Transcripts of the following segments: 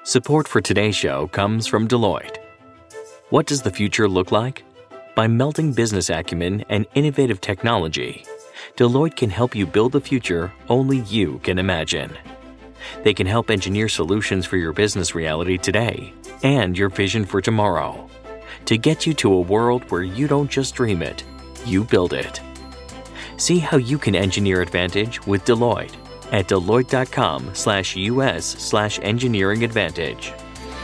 Support for today's show comes from Deloitte. What does the future look like? By melding business acumen and innovative technology, Deloitte can help you build the future only you can imagine. They can help engineer solutions for your business reality today and your vision for tomorrow to get you to a world where you don't just dream it, you build it. See how you can engineer advantage with Deloitte at Deloitte.com/US/engineering advantage.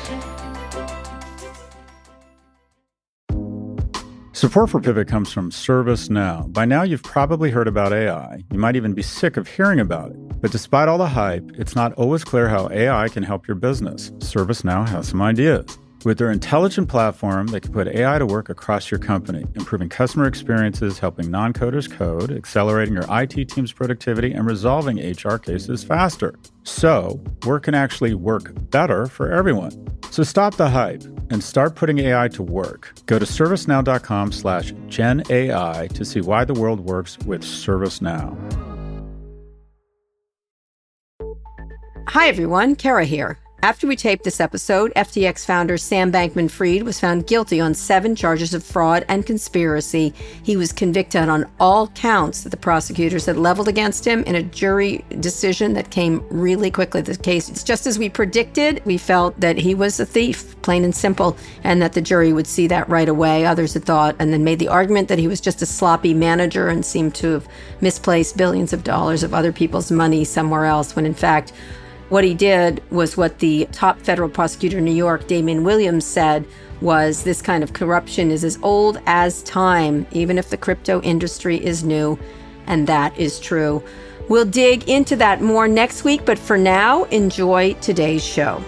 Support for Pivot comes from ServiceNow. By now, you've probably heard about AI. You might even be sick of hearing about it. But despite all the hype, it's not always clear how AI can help your business. ServiceNow has some ideas. With their intelligent platform, they can put AI to work across your company, improving customer experiences, helping non-coders code, accelerating your IT team's productivity, and resolving HR cases faster. So, work can actually work better for everyone. So stop the hype and start putting AI to work. Go to servicenow.com/GenAI to see why the world works with ServiceNow. Hi, everyone. Kara here. After we taped this episode, FTX founder Sam Bankman-Fried was found guilty on 7 charges of fraud and conspiracy. He was convicted on all counts that the prosecutors had leveled against him in a jury decision that came really quickly. The case, it's just as we predicted. We felt that he was a thief, plain and simple, and that the jury would see that right away. Others had thought, and then made the argument that he was just a sloppy manager and seemed to have misplaced billions of dollars of other people's money somewhere else, when in fact, what he did was what the top federal prosecutor in New York, Damian Williams, said was this kind of corruption is as old as time, even if the crypto industry is new, and that is true. We'll dig into that more next week, but for now, enjoy today's show.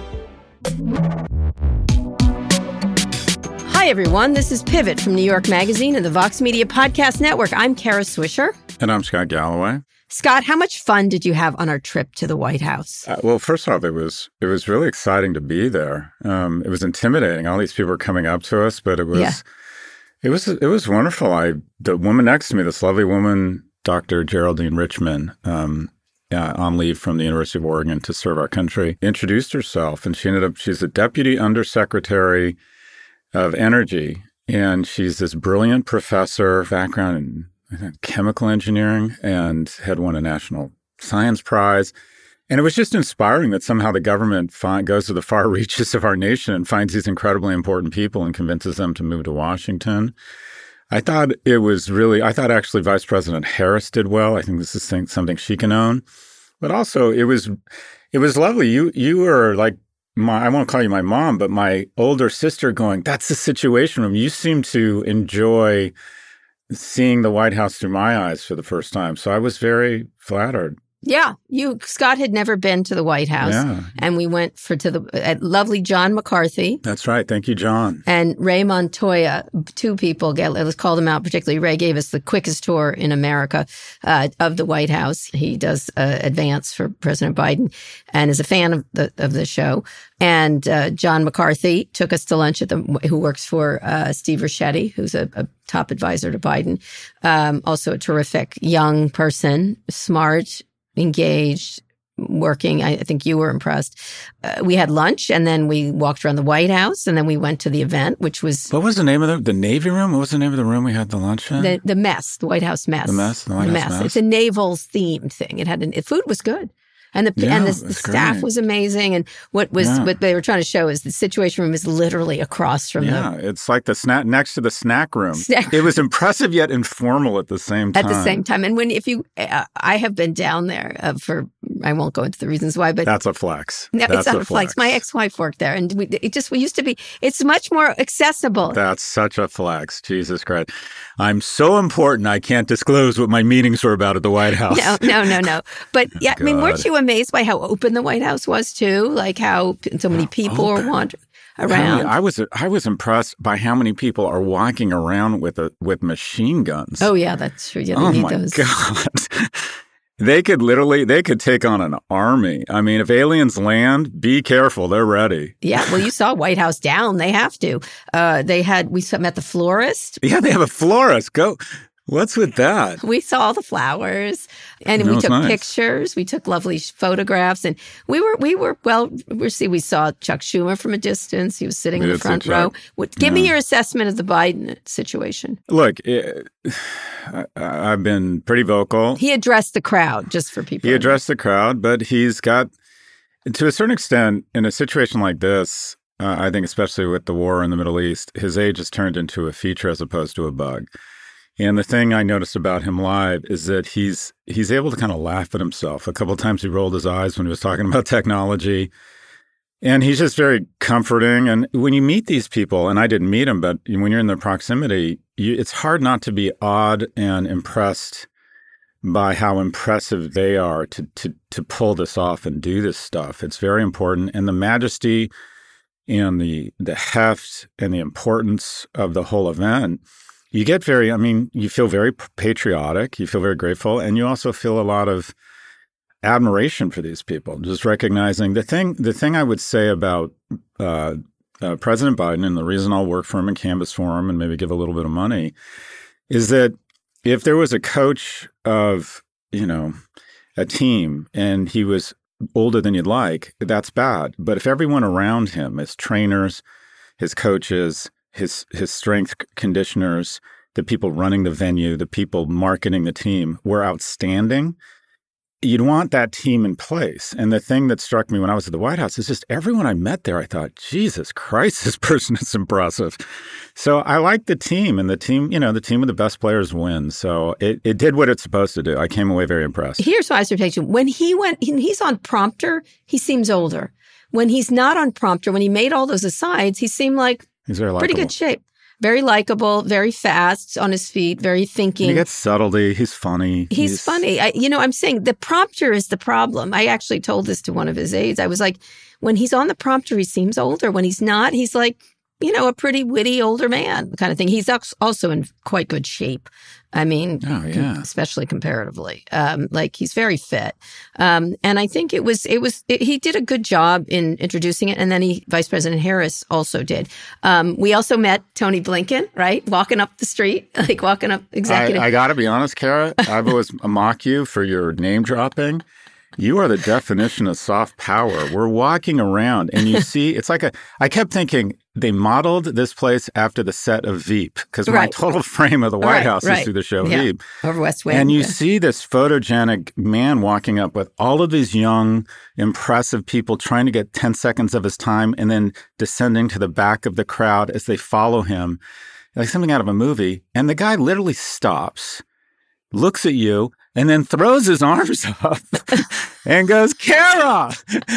Hi, everyone. This is Pivot from New York Magazine and the Vox Media Podcast Network. I'm Kara Swisher. And I'm Scott Galloway. Scott, how much fun did you have on our trip to the White House? Well, first off, it was really exciting to be there. It was intimidating. All these people were coming up to us, but it was wonderful. The woman next to me, this lovely woman, Dr. Geraldine Richman, on leave from the University of Oregon to serve our country, introduced herself, and she's a deputy undersecretary of energy, and she's this brilliant professor, background in chemical engineering, and had won a National Science Prize. And it was just inspiring that somehow the government goes to the far reaches of our nation and finds these incredibly important people and convinces them to move to Washington. I thought actually Vice President Harris did well. I think this is something she can own. But also it was lovely. You were like I won't call you my mom, but my older sister going, that's the Situation Room. You seem to enjoy seeing the White House through my eyes for the first time. So I was very flattered. Yeah, Scott had never been to the White House, and we went to lovely John McCarthy. That's right. Thank you, John. And Ray Montoya, 2 people. Let's call them out. Particularly, Ray gave us the quickest tour in America of the White House. He does advance for President Biden, and is a fan of the show. And John McCarthy took us to lunch who works for Steve Ricchetti, who's a top advisor to Biden. Also a terrific young person, smart, engaged, working. I think you were impressed. We had lunch, and then we walked around the White House, and then we went to the event, which was... What was the name of the Navy room? What was the name of the room we had the lunch in? The mess, the White House mess. The mess? The White House mess. It's a naval-themed thing. Food was good. And the staff was amazing. And what they were trying to show is the Situation Room is literally across from it's like the next to the snack room. It was impressive yet informal at the same time. And I have been down there I won't go into the reasons why, but that's a flex. No, it's not a flex. My ex-wife worked there, and we used to be. It's much more accessible. That's such a flex. Jesus Christ, I'm so important. I can't disclose what my meetings were about at the White House. No. But yeah, I mean, weren't you amazed by how open the White House was too? Like how so many people were wandering around. I was impressed by how many people are walking around with machine guns. Oh yeah, that's true. Yeah, they need those. God. They could take on an army. I mean, if aliens land, be careful. They're ready. Yeah. Well, you saw White House down. They have to. We met the florist. Yeah, they have a florist. What's with that? We saw all the flowers, and we took pictures. We took lovely photographs, and we saw Chuck Schumer from a distance. He was sitting in the front row. Give me your assessment of the Biden situation. Look, I've been pretty vocal. He addressed the crowd, just for people. He addressed the crowd, but he's got, to a certain extent, in a situation like this, I think especially with the war in the Middle East, his age has turned into a feature as opposed to a bug. And the thing I noticed about him live is that he's able to kind of laugh at himself. A couple of times he rolled his eyes when he was talking about technology. And he's just very comforting. And when you meet these people, and I didn't meet him, but when you're in their proximity, it's hard not to be awed and impressed by how impressive they are to pull this off and do this stuff. It's very important. And the majesty and the heft and the importance of the whole event, you get you feel very patriotic, you feel very grateful, and you also feel a lot of admiration for these people, just recognizing the thing I would say about President Biden, and the reason I'll work for him and canvas for him and maybe give a little bit of money, is that if there was a coach of, a team and he was older than you'd like, that's bad. But if everyone around him, his trainers, his coaches, his strength conditioners, the people running the venue, the people marketing the team were outstanding, you'd want that team in place. And the thing that struck me when I was at the White House is just everyone I met there, I thought, Jesus Christ, this person is impressive. So I like the team, and the team with the best players wins. So it did what it's supposed to do. I came away very impressed. Here's my observation. When he's on prompter, he seems older. When he's not on prompter, when he made all those asides, he seemed like he's very likable. Pretty good shape. Very likable, very fast on his feet, very thinking. And he gets subtlety. He's funny. He's funny. I'm saying the prompter is the problem. I actually told this to one of his aides. I was like, when he's on the prompter, he seems older. When he's not, he's like, a pretty witty older man kind of thing. He's also in quite good shape. I mean, especially comparatively. He's very fit. And I think he did a good job in introducing it. And then Vice President Harris also did. We also met Tony Blinken, right? Walking up the street, walking up executive. I got to be honest, Kara, I've always mocked you for your name dropping. You are the definition of soft power. We're walking around and you see, I kept thinking they modeled this place after the set of Veep, because my total frame of the White House is through the show Veep. Over West Wing. And you see this photogenic man walking up with all of these young, impressive people trying to get 10 seconds of his time and then descending to the back of the crowd as they follow him, like something out of a movie. And the guy literally stops, looks at you, and then throws his arms up and goes, Kara!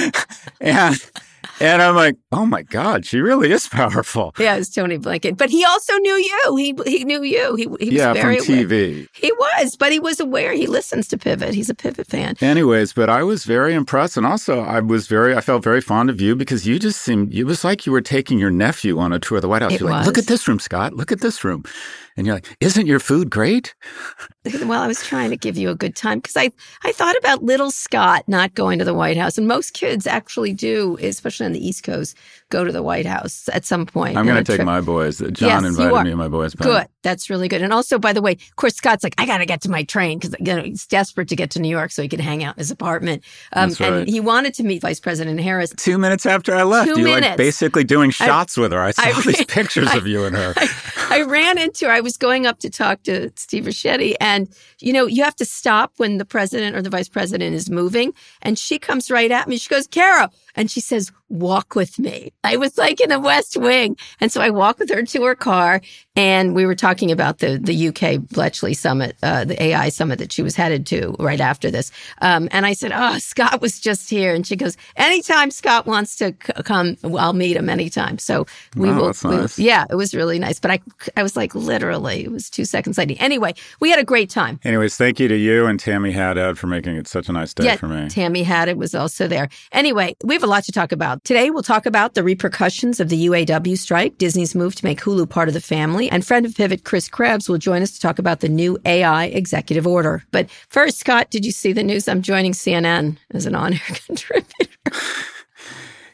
And I'm like, oh my God, she really is powerful. Yeah, it's Tony Blinken. But he also knew you. He knew you. He was very from TV. Aware. He was, but he was aware. He listens to Pivot. He's a Pivot fan. Anyways, but I was very impressed. And also, I felt very fond of you because you just it was like you were taking your nephew on a tour of the White House. You're like, look at this room, Scott. Look at this room. And you're like, isn't your food great? Well, I was trying to give you a good time because I thought about little Scott not going to the White House. And most kids actually do, especially on the East Coast, go to the White House at some point. I'm going to take my boys. John invited me and my boys back. Good. That's really good. And also, by the way, of course, Scott's like, I got to get to my train because he's desperate to get to New York so he can hang out in his apartment. That's right. And he wanted to meet Vice President Harris. 2 minutes after I left, you like basically doing shots with her. I saw these pictures of you and her. I ran into her. I was going up to talk to Steve Ricchetti, and you have to stop when the president or the vice president is moving, and she comes right at me. She goes, Kara, and she says, walk with me. I was like in the West Wing. And so I walked with her to her car, and we were talking about the UK Bletchley Summit, the AI summit that she was headed to right after this. And I said, Scott was just here. And she goes, anytime Scott wants to come, I'll meet him anytime. So we will. That's nice. Yeah, it was really nice. But I was like, literally, it was 2 seconds late. Anyway, we had a great time. Anyways, thank you to you and Tammy Haddad for making it such a nice day for me. Tammy Haddad was also there. Anyway, we have a lot to talk about. Today, we'll talk about the repercussions of the UAW strike, Disney's move to make Hulu part of the family, and friend of Pivot, Chris Krebs, will join us to talk about the new AI executive order. But first, Scott, did you see the news? I'm joining CNN as an on-air contributor.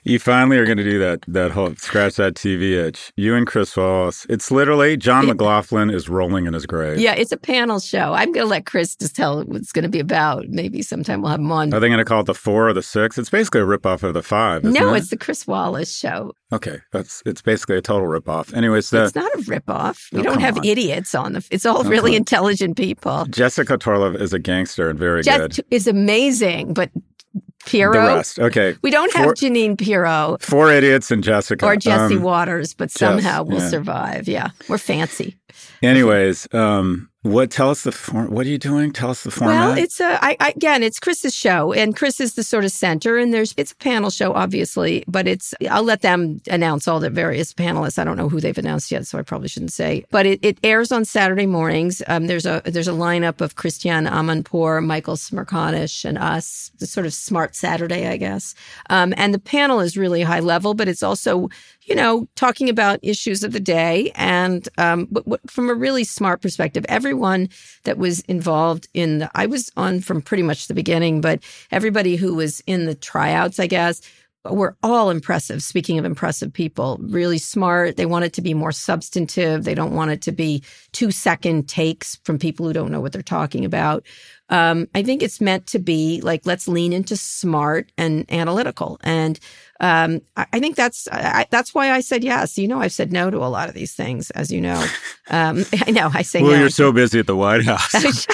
You finally are going to do that whole scratch that TV itch. You and Chris Wallace. It's literally John McLaughlin is rolling in his grave. Yeah, it's a panel show. I'm going to let Chris just tell what it's going to be about. Maybe sometime we'll have him on. Are they going to call it the 4 or the 6? It's basically a ripoff of the 5, isn't No, it? it's the Chris Wallace show. Okay, it's basically a total ripoff. Anyways, it's not a ripoff. We don't have idiots on the. It's all really intelligent people. Jessica Torlov is a gangster and very good. Is amazing, but Pirro. The rest, okay. We don't have Jeanine Pirro. 4 idiots and Jessica. Or Jesse Waters, but somehow we'll survive. Yeah, we're fancy. Anyways, what are you doing? Tell us the format. Well, it's it's Chris's show, and Chris is the sort of center, and it's a panel show, obviously, but I'll let them announce all the various panelists. I don't know who they've announced yet, so I probably shouldn't say. But it airs on Saturday mornings. There's a lineup of Christiane Amanpour, Michael Smerconish, and us. The sort of smart Saturday, I guess. And the panel is really high level, but it's also, talking about issues of the day, and but from a really smart perspective. Everyone that was involved I was on from pretty much the beginning, but everybody who was in the tryouts, I guess, were all impressive. Speaking of impressive people, really smart. They want it to be more substantive. They don't want it to be 2-second takes from people who don't know what they're talking about. I think it's meant to be like, let's lean into smart and analytical. And I think that's why I said yes. I've said no to a lot of these things, as you know. I know, I say no. Well, you're so busy at the White House.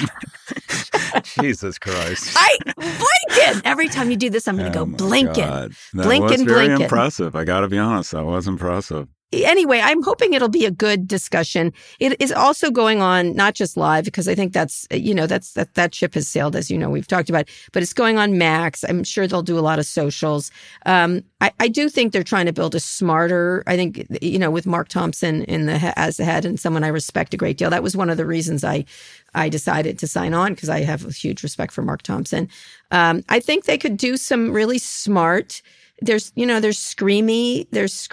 Jesus Christ. Blinken! Every time you do this, I'm going to go Blinken. That was very impressive. I got to be honest. That was impressive. Anyway, I'm hoping it'll be a good discussion. It is also going on, not just live, because I think that ship has sailed, as you know, we've talked about, but it's going on Max. I'm sure they'll do a lot of socials. I do think they're trying to build a smarter, I think, with Mark Thompson as the head, and someone I respect a great deal. That was one of the reasons I decided to sign on, because I have a huge respect for Mark Thompson. I think they could do some really smart. There's screamy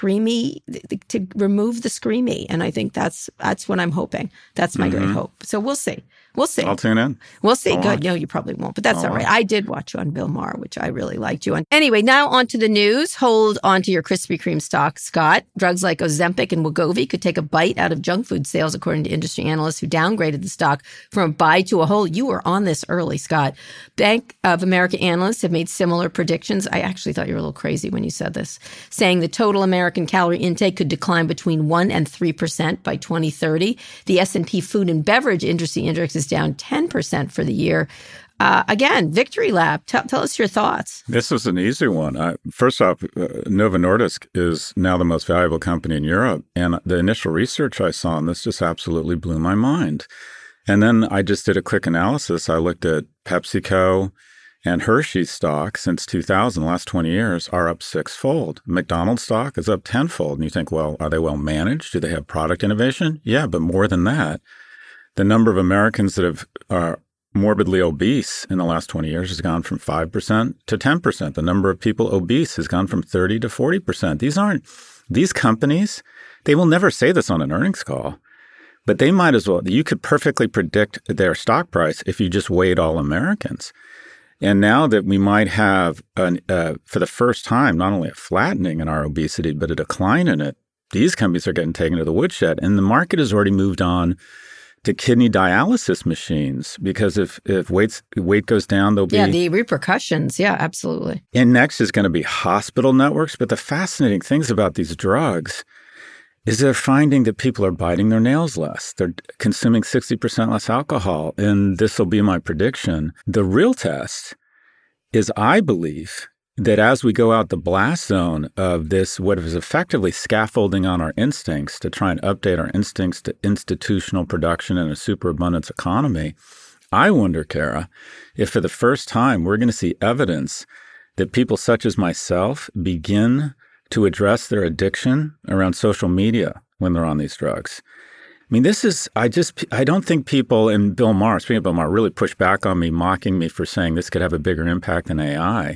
to remove the screamy. And I think that's what I'm hoping. That's my great hope. So we'll see. We'll see. I'll tune in. We'll see. Good. No, you probably won't, but that's all right. I did watch you on Bill Maher, which I really liked you on. Anyway, now on to the news. Hold on to your Krispy Kreme stock, Scott. Drugs like Ozempic and Wegovy could take a bite out of junk food sales, according to industry analysts who downgraded the stock from a buy to a hold. You were on this early, Scott. Bank of America analysts have made similar predictions. I actually thought you were a little crazy when you said this, saying the total American calorie intake could decline between 1% and 3% by 2030. The S&P Food and Beverage Industry Index is down 10% for the year. Again, victory lap. Tell us your thoughts. This was an easy one. First off, Novo Nordisk is now the most valuable company in Europe. And the initial research I saw on this just absolutely blew my mind. And then I just did a quick analysis. I looked at PepsiCo and Hershey's stock since 2000, the last 20 years, are up 6-fold. McDonald's stock is up 10-fold. And you think, well, are they well managed? Do they have product innovation? Yeah, but more than that. The number of Americans that are morbidly obese in the last 20 years has gone from 5% to 10%. The number of people obese has gone from 30 to 40%. These companies, they will never say this on an earnings call, but they might as well. You could perfectly predict their stock price if you just weighed all Americans. And now that we might have, for the first time, not only a flattening in our obesity, but a decline in it, these companies are getting taken to the woodshed. And the market has already moved on to kidney dialysis machines, because if weight goes down, there'll be... Yeah, the repercussions. Yeah, absolutely. And next is going to be hospital networks. But the fascinating things about these drugs is they're finding that people are biting their nails less. They're consuming 60% less alcohol. And this will be my prediction. The real test is, I believe, that as we go out the blast zone of this, what is effectively scaffolding on our instincts to try and update our instincts to institutional production in a superabundance economy, I wonder, Kara, if for the first time we're going to see evidence that people such as myself begin to address their addiction around social media when they're on these drugs. I mean, this is, I don't think people, and Bill Maher, speaking of Bill Maher, really pushed back on me, mocking me for saying this could have a bigger impact than AI.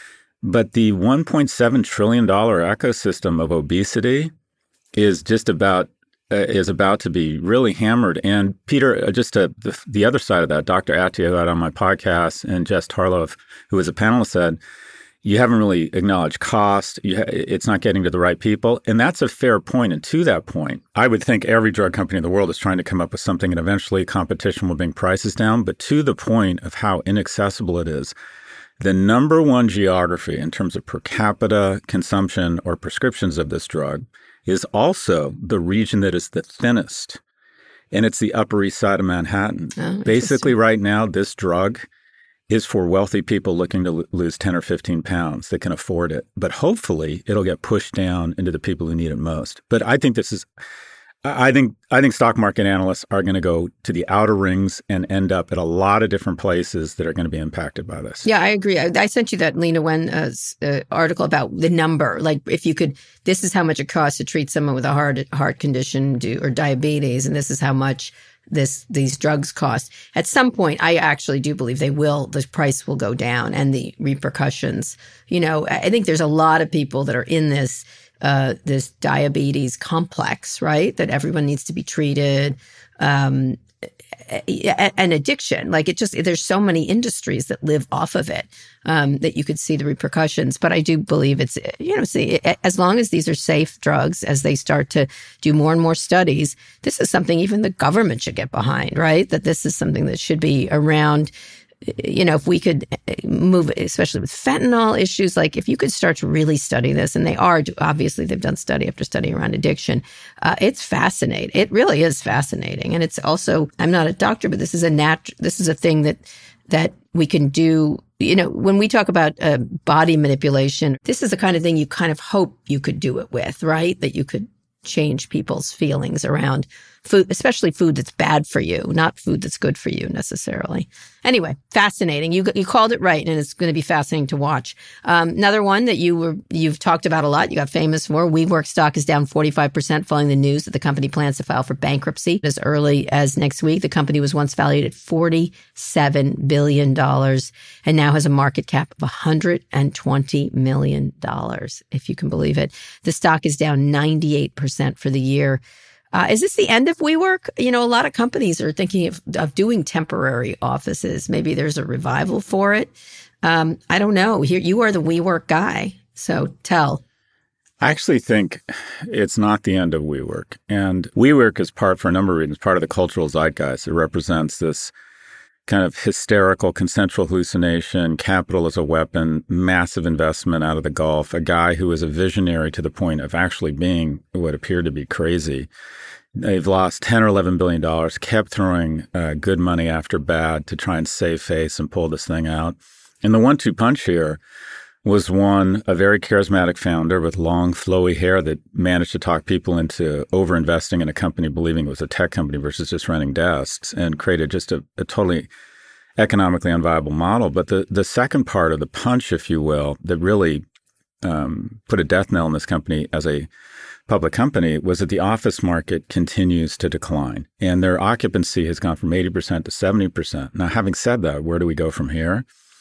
But the $1.7 trillion ecosystem of obesity is about to be really hammered. And Peter, the other side of that, Dr. Attia, who I had on my podcast, and Jess Tarlov, who was a panelist, said, you haven't really acknowledged cost. It's not getting to the right people. And that's a fair point. And to that point, I would think every drug company in the world is trying to come up with something, and eventually competition will bring prices down. But to the point of how inaccessible it is, the number one geography in terms of per capita consumption or prescriptions of this drug is also the region that is the thinnest. And it's the Upper East Side of Manhattan. Oh, basically, right now, this drug is for wealthy people looking to lose 10 or 15 pounds that can afford it. But hopefully, it'll get pushed down into the people who need it most. But I think I think stock market analysts are going to go to the outer rings and end up at a lot of different places that are going to be impacted by this. Yeah, I agree. I sent you that Lena Wen article about the number. Like, if you could, this is how much it costs to treat someone with a heart condition or diabetes, and this is how much these drugs cost. At some point, I actually do believe the price will go down, and the repercussions. I think there's a lot of people that are in this diabetes complex, right? That everyone needs to be treated. An addiction, there's so many industries that live off of it, that you could see the repercussions. But I do believe it's, as long as these are safe drugs, as they start to do more and more studies, this is something even the government should get behind, right? That this is something that should be around. If we could move, especially with fentanyl issues, like if you could start to really study this, and they've done study after study around addiction. It's fascinating. It really is fascinating. And it's also, I'm not a doctor, but this is a thing that we can do. When we talk about body manipulation, this is the kind of thing you kind of hope you could do it with, right? That you could change people's feelings around food, especially food that's bad for you, not food that's good for you necessarily. Anyway, fascinating. You called it right, and it's going to be fascinating to watch. Another one that you've talked about a lot, you got famous for, WeWork stock is down 45% following the news that the company plans to file for bankruptcy as early as next week. The company was once valued at $47 billion and now has a market cap of $120 million, if you can believe it. The stock is down 98% for the year. Is this the end of WeWork? A lot of companies are thinking of doing temporary offices. Maybe there's a revival for it. I don't know. Here, you are the WeWork guy, so tell. I actually think it's not the end of WeWork. And WeWork is for a number of reasons, part of the cultural zeitgeist. It represents this kind of hysterical consensual hallucination, capital as a weapon, massive investment out of the Gulf, a guy who is a visionary to the point of actually being what appeared to be crazy. They've lost $10 or $11 billion, kept throwing good money after bad to try and save face and pull this thing out. And the 1-2 punch here was a very charismatic founder with long, flowy hair that managed to talk people into over-investing in a company, believing it was a tech company versus just renting desks, and created just a totally economically unviable model. But the second part of the punch, if you will, that really put a death knell in this company as a public company was that the office market continues to decline. And their occupancy has gone from 80% to 70%. Now, having said that, where do we go from here?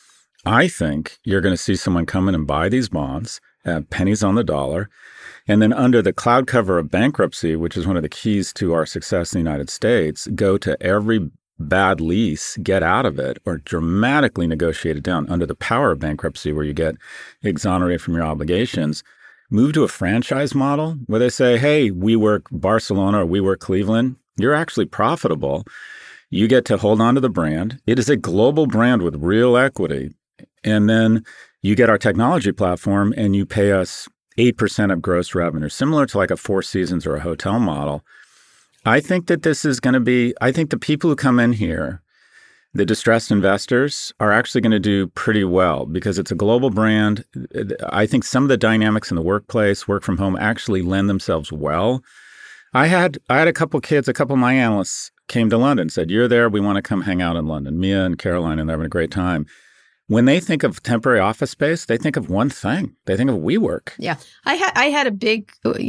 I think you're going to see someone come in and buy these bonds at pennies on the dollar. And then under the cloud cover of bankruptcy, which is one of the keys to our success in the United States, go to every bad lease, get out of it, or dramatically negotiate it down under the power of bankruptcy where you get exonerated from your obligations. Move to a franchise model where they say, hey, WeWork Barcelona or WeWork Cleveland, you're actually profitable. You get to hold on to the brand. It is a global brand with real equity. And then you get our technology platform and you pay us 8% of gross revenue, similar to like a Four Seasons or a hotel model. I think that this is going to be, I think the people who come in here, the distressed investors, are actually going to do pretty well because it's a global brand. I think some of the dynamics in the workplace, work from home, actually lend themselves well. I had a couple kids, a couple of my analysts came to London, said, you're there, we want to come hang out in London. Mia and Caroline, and they're having a great time. When they think of temporary office space, they think of one thing. They think of WeWork. Yeah. I had a big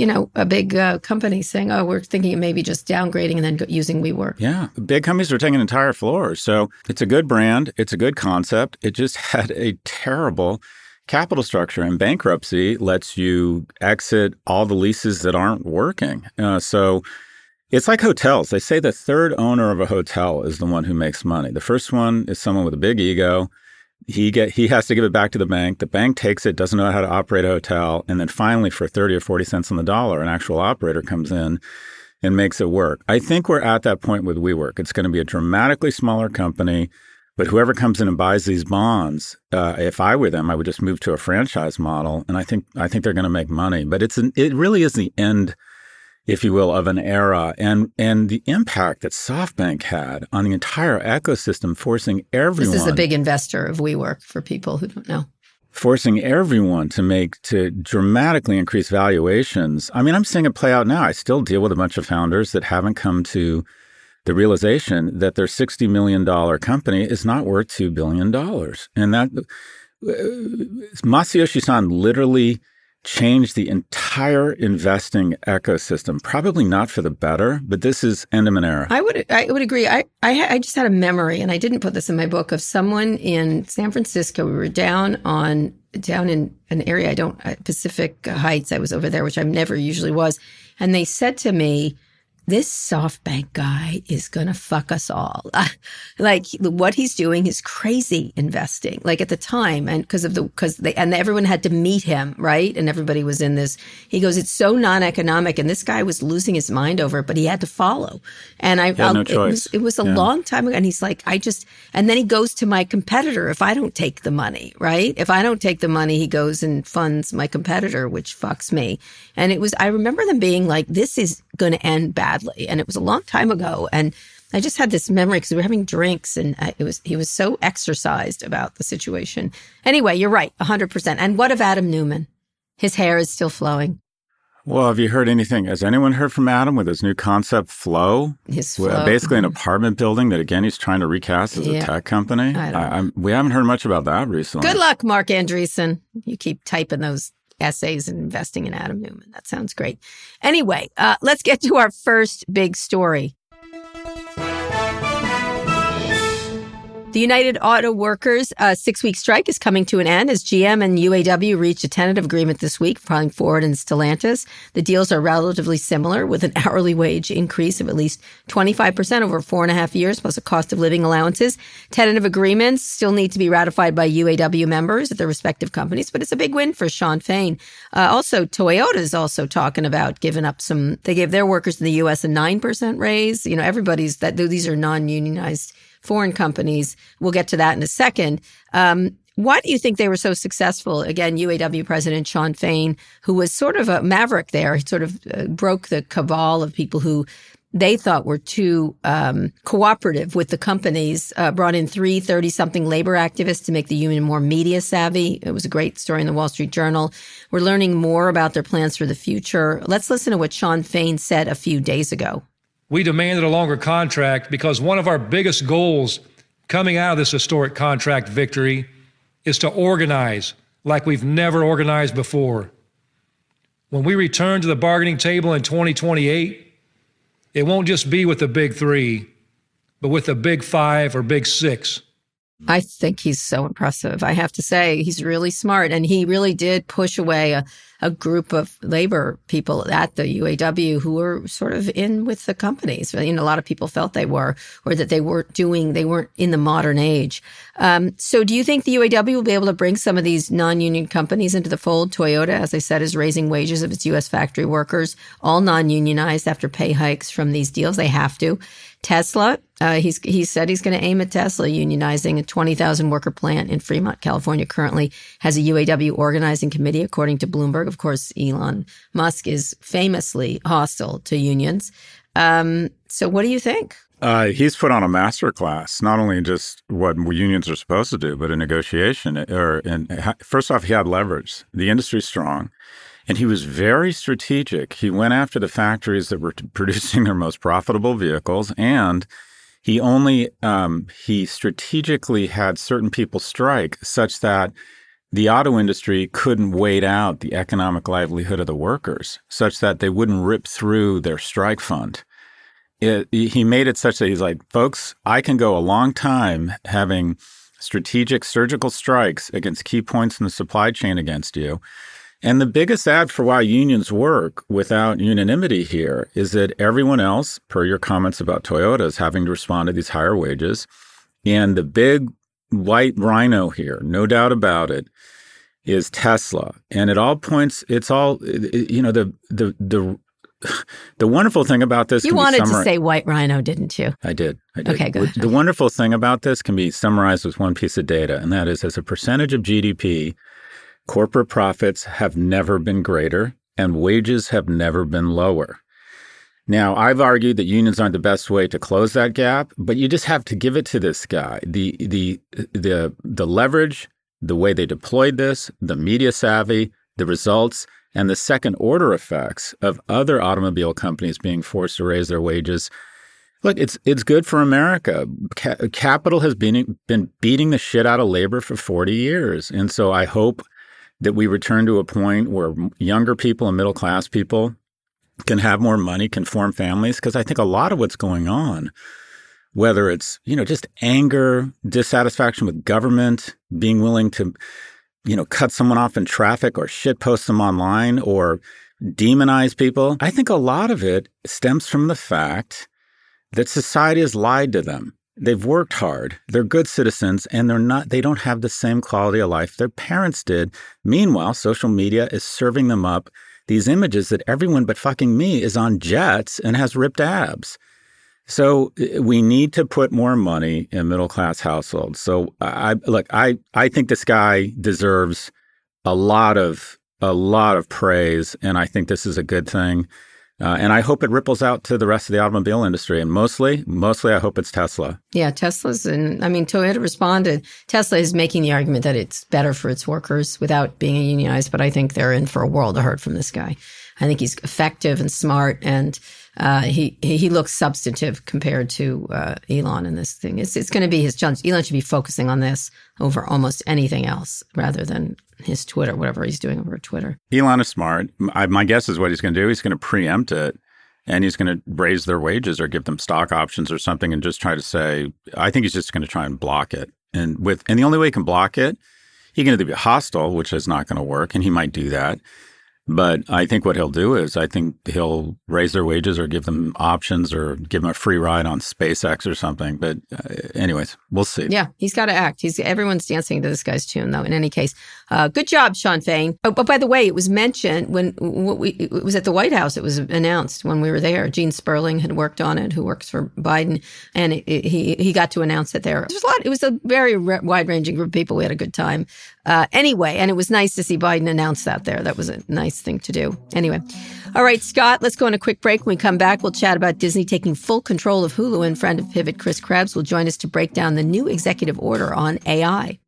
company saying, oh, we're thinking of maybe just downgrading and then using WeWork. Yeah. Big companies are taking entire floors. So it's a good brand. It's a good concept. It just had a terrible capital structure, and bankruptcy lets you exit all the leases that aren't working. So it's like hotels. They say the third owner of a hotel is the one who makes money. The first one is someone with a big ego. He has to give it back to the bank. The bank takes it, doesn't know how to operate a hotel. And then finally, for 30 or 40 cents on the dollar, an actual operator comes in and makes it work. I think we're at that point with WeWork. It's going to be a dramatically smaller company, but whoever comes in and buys these bonds, if I were them, I would just move to a franchise model. And I think they're going to make money. But it really is the end, if you will, of an era. And the impact that SoftBank had on the entire ecosystem, forcing everyone. This is a big investor of WeWork for people who don't know. Forcing everyone to dramatically increase valuations. I mean, I'm seeing it play out now. I still deal with a bunch of founders that haven't come to the realization that their $60 million company is not worth $2 billion. And that Masayoshi Son literally changed the entire investing ecosystem. Probably not for the better, but this is end of an era. I would agree. I just had a memory, and I didn't put this in my book, of someone in San Francisco. We were down in an area Pacific Heights. I was over there, which I never usually was, and they said to me, "This SoftBank guy is going to fuck us all." Like, what he's doing is crazy investing, like at the time. And and everyone had to meet him, right? And everybody was in this. He goes, "It's so non-economic." And this guy was losing his mind over it, but he had to follow. And he had no choice. It was a long time ago. And he's like, and then he goes to my competitor if I don't take the money, right? If I don't take the money, he goes and funds my competitor, which fucks me. And I remember them being like, this is going to end badly. And it was a long time ago. And I just had this memory because we were having drinks, and he was so exercised about the situation. Anyway, you're right, 100%. And what of Adam Neumann? His hair is still flowing. Well, have you heard anything? Has anyone heard from Adam with his new concept, Flow? His Flow. Basically an apartment building that, again, he's trying to recast as a tech company. We haven't heard much about that recently. Good luck, Mark Andreessen. You keep typing those essays and investing in Adam Neumann. That sounds great. Anyway, let's get to our first big story. The United Auto Workers' 6-week strike is coming to an end as GM and UAW reached a tentative agreement this week following Ford and Stellantis. The deals are relatively similar, with an hourly wage increase of at least 25% over 4.5 years, plus a cost of living allowances. Tentative agreements still need to be ratified by UAW members at their respective companies, but it's a big win for Shawn Fain. Also, Toyota is also talking about giving up they gave their workers in the U.S. a 9% raise. You know, these are non-unionized foreign companies. We'll get to that in a second. Why do you think they were so successful? Again, UAW President Shawn Fain, who was sort of a maverick there, sort of broke the cabal of people who they thought were too cooperative with the companies, brought in 3 30-something labor activists to make the union more media savvy. It was a great story in the Wall Street Journal. We're learning more about their plans for the future. Let's listen to what Shawn Fain said a few days ago. We demanded a longer contract because one of our biggest goals coming out of this historic contract victory is to organize like we've never organized before. When we return to the bargaining table in 2028, it won't just be with the big 3, but with the big 5 or big 6. I think he's so impressive. I have to say, he's really smart. And he really did push away a group of labor people at the UAW who were sort of in with the companies. You know, a lot of people felt they were, or that they weren't in the modern age. So do you think the UAW will be able to bring some of these non-union companies into the fold? Toyota, as I said, is raising wages of its U.S. factory workers, all non-unionized after pay hikes from these deals. They have to. Tesla, he said he's going to aim at Tesla, unionizing a 20,000 worker plant in Fremont, California, currently has a UAW organizing committee, according to Bloomberg. Of course, Elon Musk is famously hostile to unions. So what do you think? He's put on a masterclass, not only just what unions are supposed to do, but in negotiation. First off, he had leverage. The industry's strong. And he was very strategic. He went after the factories that were producing their most profitable vehicles, and he strategically had certain people strike such that the auto industry couldn't wait out the economic livelihood of the workers, such that they wouldn't rip through their strike fund. He made it such that he's like, folks, I can go a long time having strategic surgical strikes against key points in the supply chain against you. And the biggest ad for why unions work without unanimity here is that everyone else, per your comments about Toyota, is having to respond to these higher wages. And the big white rhino here, no doubt about it, is Tesla. And it all points, it's all, you know, the wonderful thing about this. You wanted to say white rhino, didn't you? I did. Okay, good. The wonderful thing about this can be summarized with one piece of data, and that is, as a percentage of GDP, corporate profits have never been greater and wages have never been lower. Now, I've argued that unions aren't the best way to close that gap, but you just have to give it to this guy. The leverage, the way they deployed this, the media savvy, the results, and the second order effects of other automobile companies being forced to raise their wages. Look, it's good for America. Capital has been beating the shit out of labor for 40 years. And so I hope that we return to a point where younger people and middle-class people can have more money, can form families, because I think a lot of what's going on, whether it's, you know, just anger, dissatisfaction with government, being willing to, you know, cut someone off in traffic or shitpost them online or demonize people, I think a lot of it stems from the fact that society has lied to them. They've worked hard, they're good citizens, and they don't have the same quality of life their parents did. Meanwhile, social media is serving them up these images that everyone but fucking me is on jets and has ripped abs. So we need to put more money in middle-class households. So I think this guy deserves a lot of praise, and I think this is a good thing. And I hope it ripples out to the rest of the automobile industry. And mostly I hope it's Tesla. Yeah, Toyota responded. Tesla is making the argument that it's better for its workers without being unionized, but I think they're in for a world of hurt from this guy. I think he's effective and smart, and he looks substantive compared to Elon in this thing. It's going to be his chance. Elon should be focusing on this over almost anything else rather than his Twitter, whatever he's doing over Twitter. Elon is smart. My guess is what he's going to do. He's going to preempt it, and he's going to raise their wages or give them stock options or something, and just try to say, I think he's just going to try and block it. And the only way he can block it, he can either be hostile, which is not going to work, and he might do that. But I think what he'll do is I think he'll raise their wages or give them options or give them a free ride on SpaceX or something. But anyways, we'll see. Yeah, he's got to act. Everyone's dancing to this guy's tune, though, in any case. Good job, Shawn Fain. Oh, but by the way, it was mentioned it was at the White House. It was announced when we were there. Gene Sperling had worked on it, who works for Biden. And he got to announce it there. It was a very wide-ranging group of people. We had a good time. Anyway, and it was nice to see Biden announce that there. That was a nice thing to do. Anyway. All right, Scott, let's go on a quick break. When we come back, we'll chat about Disney taking full control of Hulu, and friend of Pivot, Chris Krebs, will join us to break down the new executive order on AI.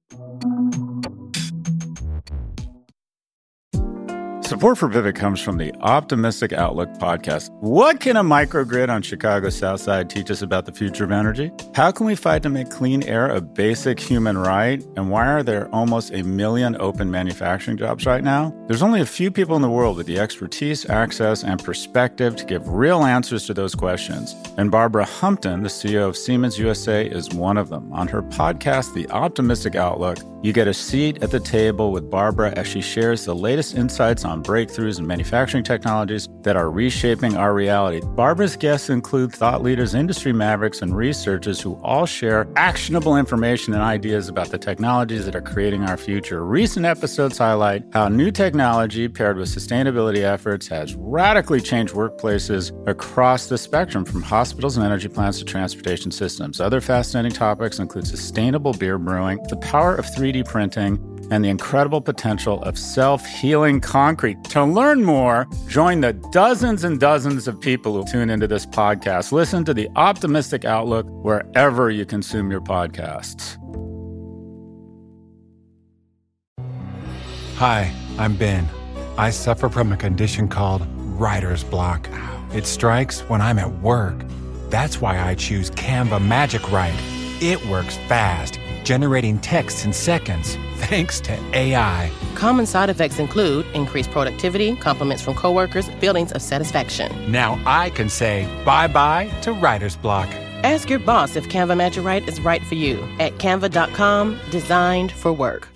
Support for Pivot comes from the Optimistic Outlook podcast. What can a microgrid on Chicago's South Side teach us about the future of energy? How can we fight to make clean air a basic human right? And why are there almost 1 million open manufacturing jobs right now? There's only a few people in the world with the expertise, access, and perspective to give real answers to those questions. And Barbara Humpton, the CEO of Siemens USA, is one of them. On her podcast, The Optimistic Outlook, you get a seat at the table with Barbara as she shares the latest insights on breakthroughs in manufacturing technologies that are reshaping our reality. Barbara's guests include thought leaders, industry mavericks, and researchers who all share actionable information and ideas about the technologies that are creating our future. Recent episodes highlight how new technology paired with sustainability efforts has radically changed workplaces across the spectrum, from hospitals and energy plants to transportation systems. Other fascinating topics include sustainable beer brewing, the power of 3D printing, and the incredible potential of self-healing concrete. To learn more, join the dozens and dozens of people who tune into this podcast. Listen to The Optimistic Outlook wherever you consume your podcasts. Hi, I'm Ben. I suffer from a condition called writer's block. It strikes when I'm at work. That's why I choose Canva Magic Write. It works fast, generating text in seconds, thanks to AI. Common side effects include increased productivity, compliments from coworkers, feelings of satisfaction. Now I can say bye-bye to writer's block. Ask your boss if Canva Magic Write is right for you at canva.com, designed for work.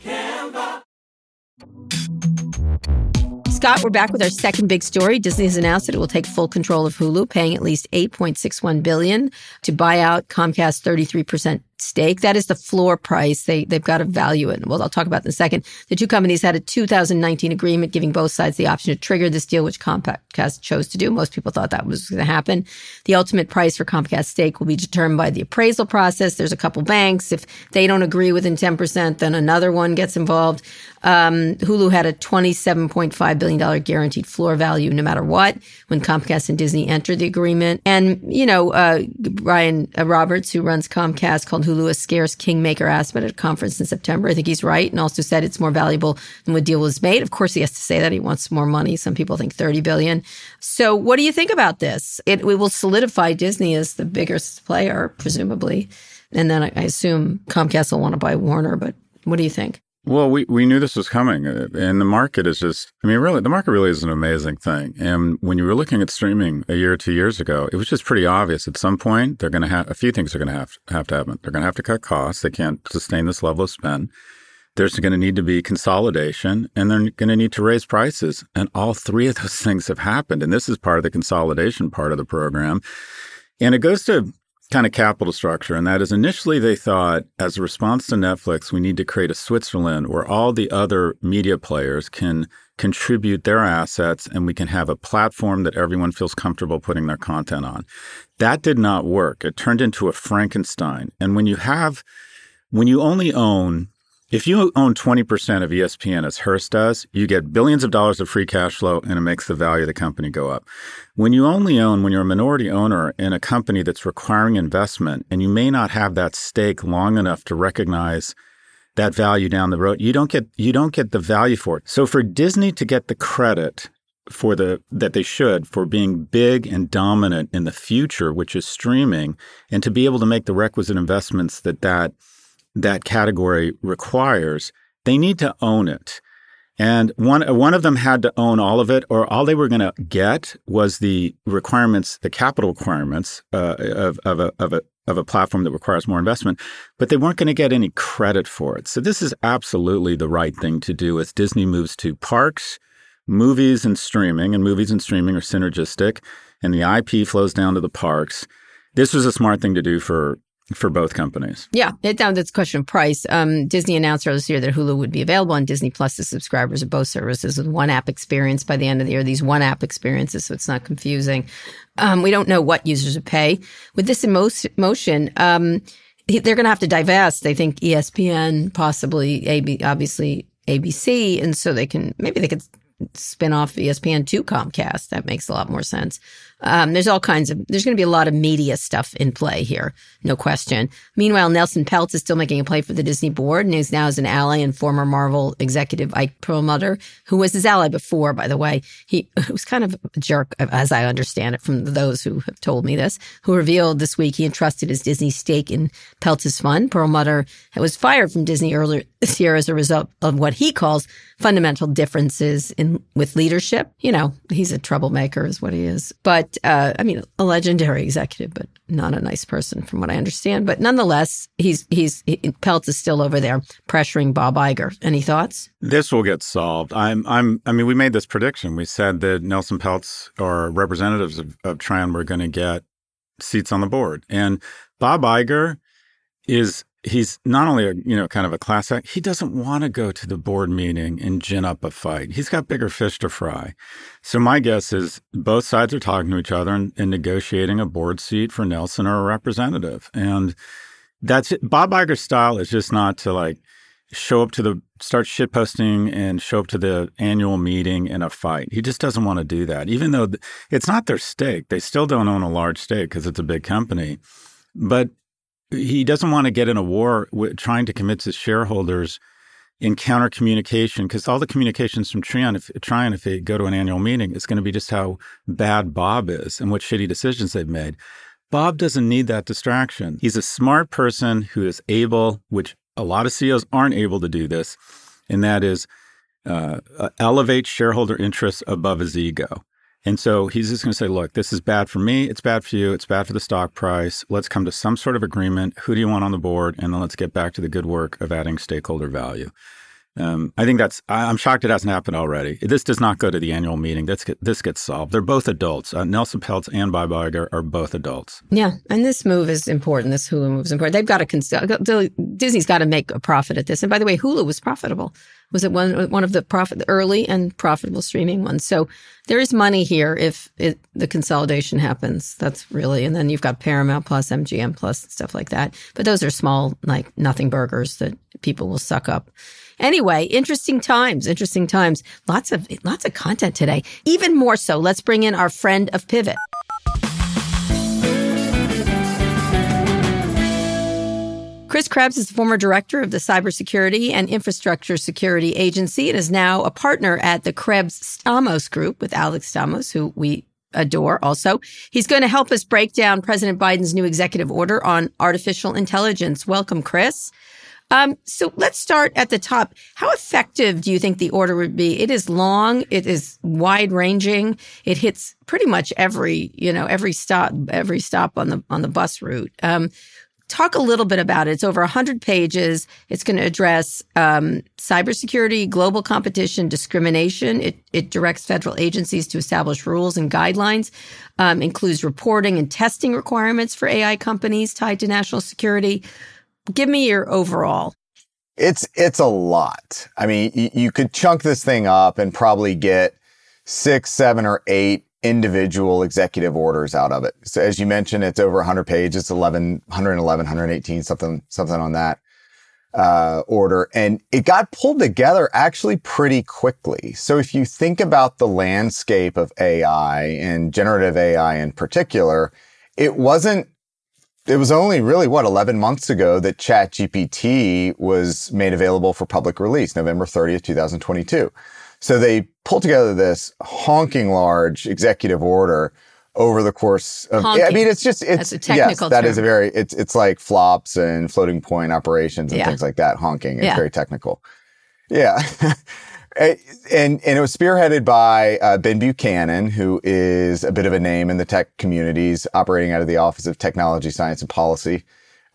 Scott, we're back with our second big story. Disney has announced that it will take full control of Hulu, paying at least $8.61 billion to buy out Comcast's 33% stake. That is the floor price. They've got to value it. Well, I'll talk about it in a second. The two companies had a 2019 agreement giving both sides the option to trigger this deal, which Comcast chose to do. Most people thought that was going to happen. The ultimate price for Comcast stake will be determined by the appraisal process. There's a couple banks. If they don't agree within 10%, then another one gets involved. Hulu had a $27.5 billion guaranteed floor value no matter what when Comcast and Disney entered the agreement. And, Brian Roberts, who runs Comcast, called Hulu a scarce kingmaker asset at a conference in September. I think he's right, and also said it's more valuable than what deal was made. Of course, he has to say that. He wants more money. Some people think $30 billion. So what do you think about this? It will solidify Disney as the biggest player, presumably. And then I assume Comcast will want to buy Warner, but what do you think? Well, we knew this was coming, and the market is just, really, the market really is an amazing thing. And when you were looking at streaming a year or 2 years ago, it was just pretty obvious at some point they're going to have, a few things are going to have to happen. They're going to have to cut costs. They can't sustain this level of spend. There's going to need to be consolidation, and they're going to need to raise prices. And all three of those things have happened. And this is part of the consolidation part of the program. And it goes to kind of capital structure, and that is initially they thought as a response to Netflix, we need to create a Switzerland where all the other media players can contribute their assets and we can have a platform that everyone feels comfortable putting their content on. That did not work. It turned into a Frankenstein. And if you own 20% of ESPN as Hearst does, you get billions of dollars of free cash flow and it makes the value of the company go up. When you're a minority owner in a company that's requiring investment and you may not have that stake long enough to recognize that value down the road, you don't get the value for it. So for Disney to get the credit that they should for being big and dominant in the future, which is streaming, and to be able to make the requisite investments that category requires, they need to own it. And one of them had to own all of it, or all they were going to get was the requirements, the capital requirements of a platform that requires more investment, but they weren't going to get any credit for it. So this is absolutely the right thing to do as Disney moves to parks, movies, and streaming. And movies and streaming are synergistic, and the IP flows down to the parks. This was a smart thing to do for both companies. Yeah, that's a question of price. Disney announced earlier this year that Hulu would be available on Disney Plus to subscribers of both services with one app experience by the end of the year. These one app experiences, so it's not confusing. We don't know what users would pay. With this in motion, they're going to have to divest, I think, ESPN, possibly obviously ABC, and so they could spin off ESPN to Comcast. That makes a lot more sense. There's going to be a lot of media stuff in play here, no question. Meanwhile, Nelson Peltz is still making a play for the Disney board and is now as an ally and former Marvel executive Ike Perlmutter, who was his ally before, by the way. He was kind of a jerk, as I understand it, from those who have told me this, who revealed this week he entrusted his Disney stake in Peltz's fund. Perlmutter was fired from Disney earlier this year as a result of what he calls fundamental differences with leadership. He's a troublemaker is what he is. But a legendary executive, but not a nice person from what I understand. But nonetheless, Peltz is still over there pressuring Bob Iger. Any thoughts? This will get solved. We made this prediction. We said that Nelson Peltz or representatives of Tran were going to get seats on the board. And Bob Iger he's not only a kind of a class act, he doesn't want to go to the board meeting and gin up a fight. He's got bigger fish to fry. So my guess is both sides are talking to each other and negotiating a board seat for Nelson or a representative. And that's it. Bob Iger's style is just not to start shitposting and show up to the annual meeting in a fight. He just doesn't want to do that. Even though it's not their stake. They still don't own a large stake because it's a big company. But he doesn't want to get in a war trying to convince his shareholders in counter communication, because all the communications from Trian, if they go to an annual meeting, it's going to be just how bad Bob is and what shitty decisions they've made. Bob doesn't need that distraction. He's a smart person who is able, which a lot of CEOs aren't able to do this, and that is elevate shareholder interests above his ego. And so he's just going to say, look, this is bad for me. It's bad for you. It's bad for the stock price. Let's come to some sort of agreement. Who do you want on the board? And then let's get back to the good work of adding stakeholder value. I think I'm shocked it hasn't happened already. This does not go to the annual meeting. This gets solved. They're both adults. Nelson Peltz and Bob Iger are both adults. Yeah. And this move is important. This Hulu move is important. They've got to, Disney's got to make a profit at this. And by the way, Hulu was profitable. Was it one of the early and profitable streaming ones? So there is money here if the consolidation happens. That's really, and then you've got Paramount Plus, MGM Plus, stuff like that. But those are small, like nothing burgers that people will suck up. Anyway, interesting times. Lots of content today. Even more so, let's bring in our friend of Pivot. Chris Krebs is the former director of the Cybersecurity and Infrastructure Security Agency and is now a partner at the Krebs Stamos Group with Alex Stamos, who we adore also. He's going to help us break down President Biden's new executive order on artificial intelligence. Welcome, Chris. So let's start at the top. How effective do you think the order would be? It is long. It is wide ranging. It hits pretty much every stop on the bus route. Talk a little bit about it. It's over 100 pages. It's going to address cybersecurity, global competition, discrimination. It directs federal agencies to establish rules and guidelines, includes reporting and testing requirements for AI companies tied to national security. Give me your overall. It's a lot. I mean, you could chunk this thing up and probably get 6, 7, or 8 individual executive orders out of it. So as you mentioned, it's over 100 pages, 111, 118, something on that order. And it got pulled together actually pretty quickly. So if you think about the landscape of AI and generative AI in particular, it was only really, 11 months ago that ChatGPT was made available for public release, November 30th, 2022. So they pulled together this honking large executive order over the course of, honking. I mean, it's a technical term. Is it's like flops and floating point operations and things like that. Honking. It's very technical. Yeah. And it was spearheaded by Ben Buchanan, who is a bit of a name in the tech communities, operating out of the Office of Technology, Science, and Policy,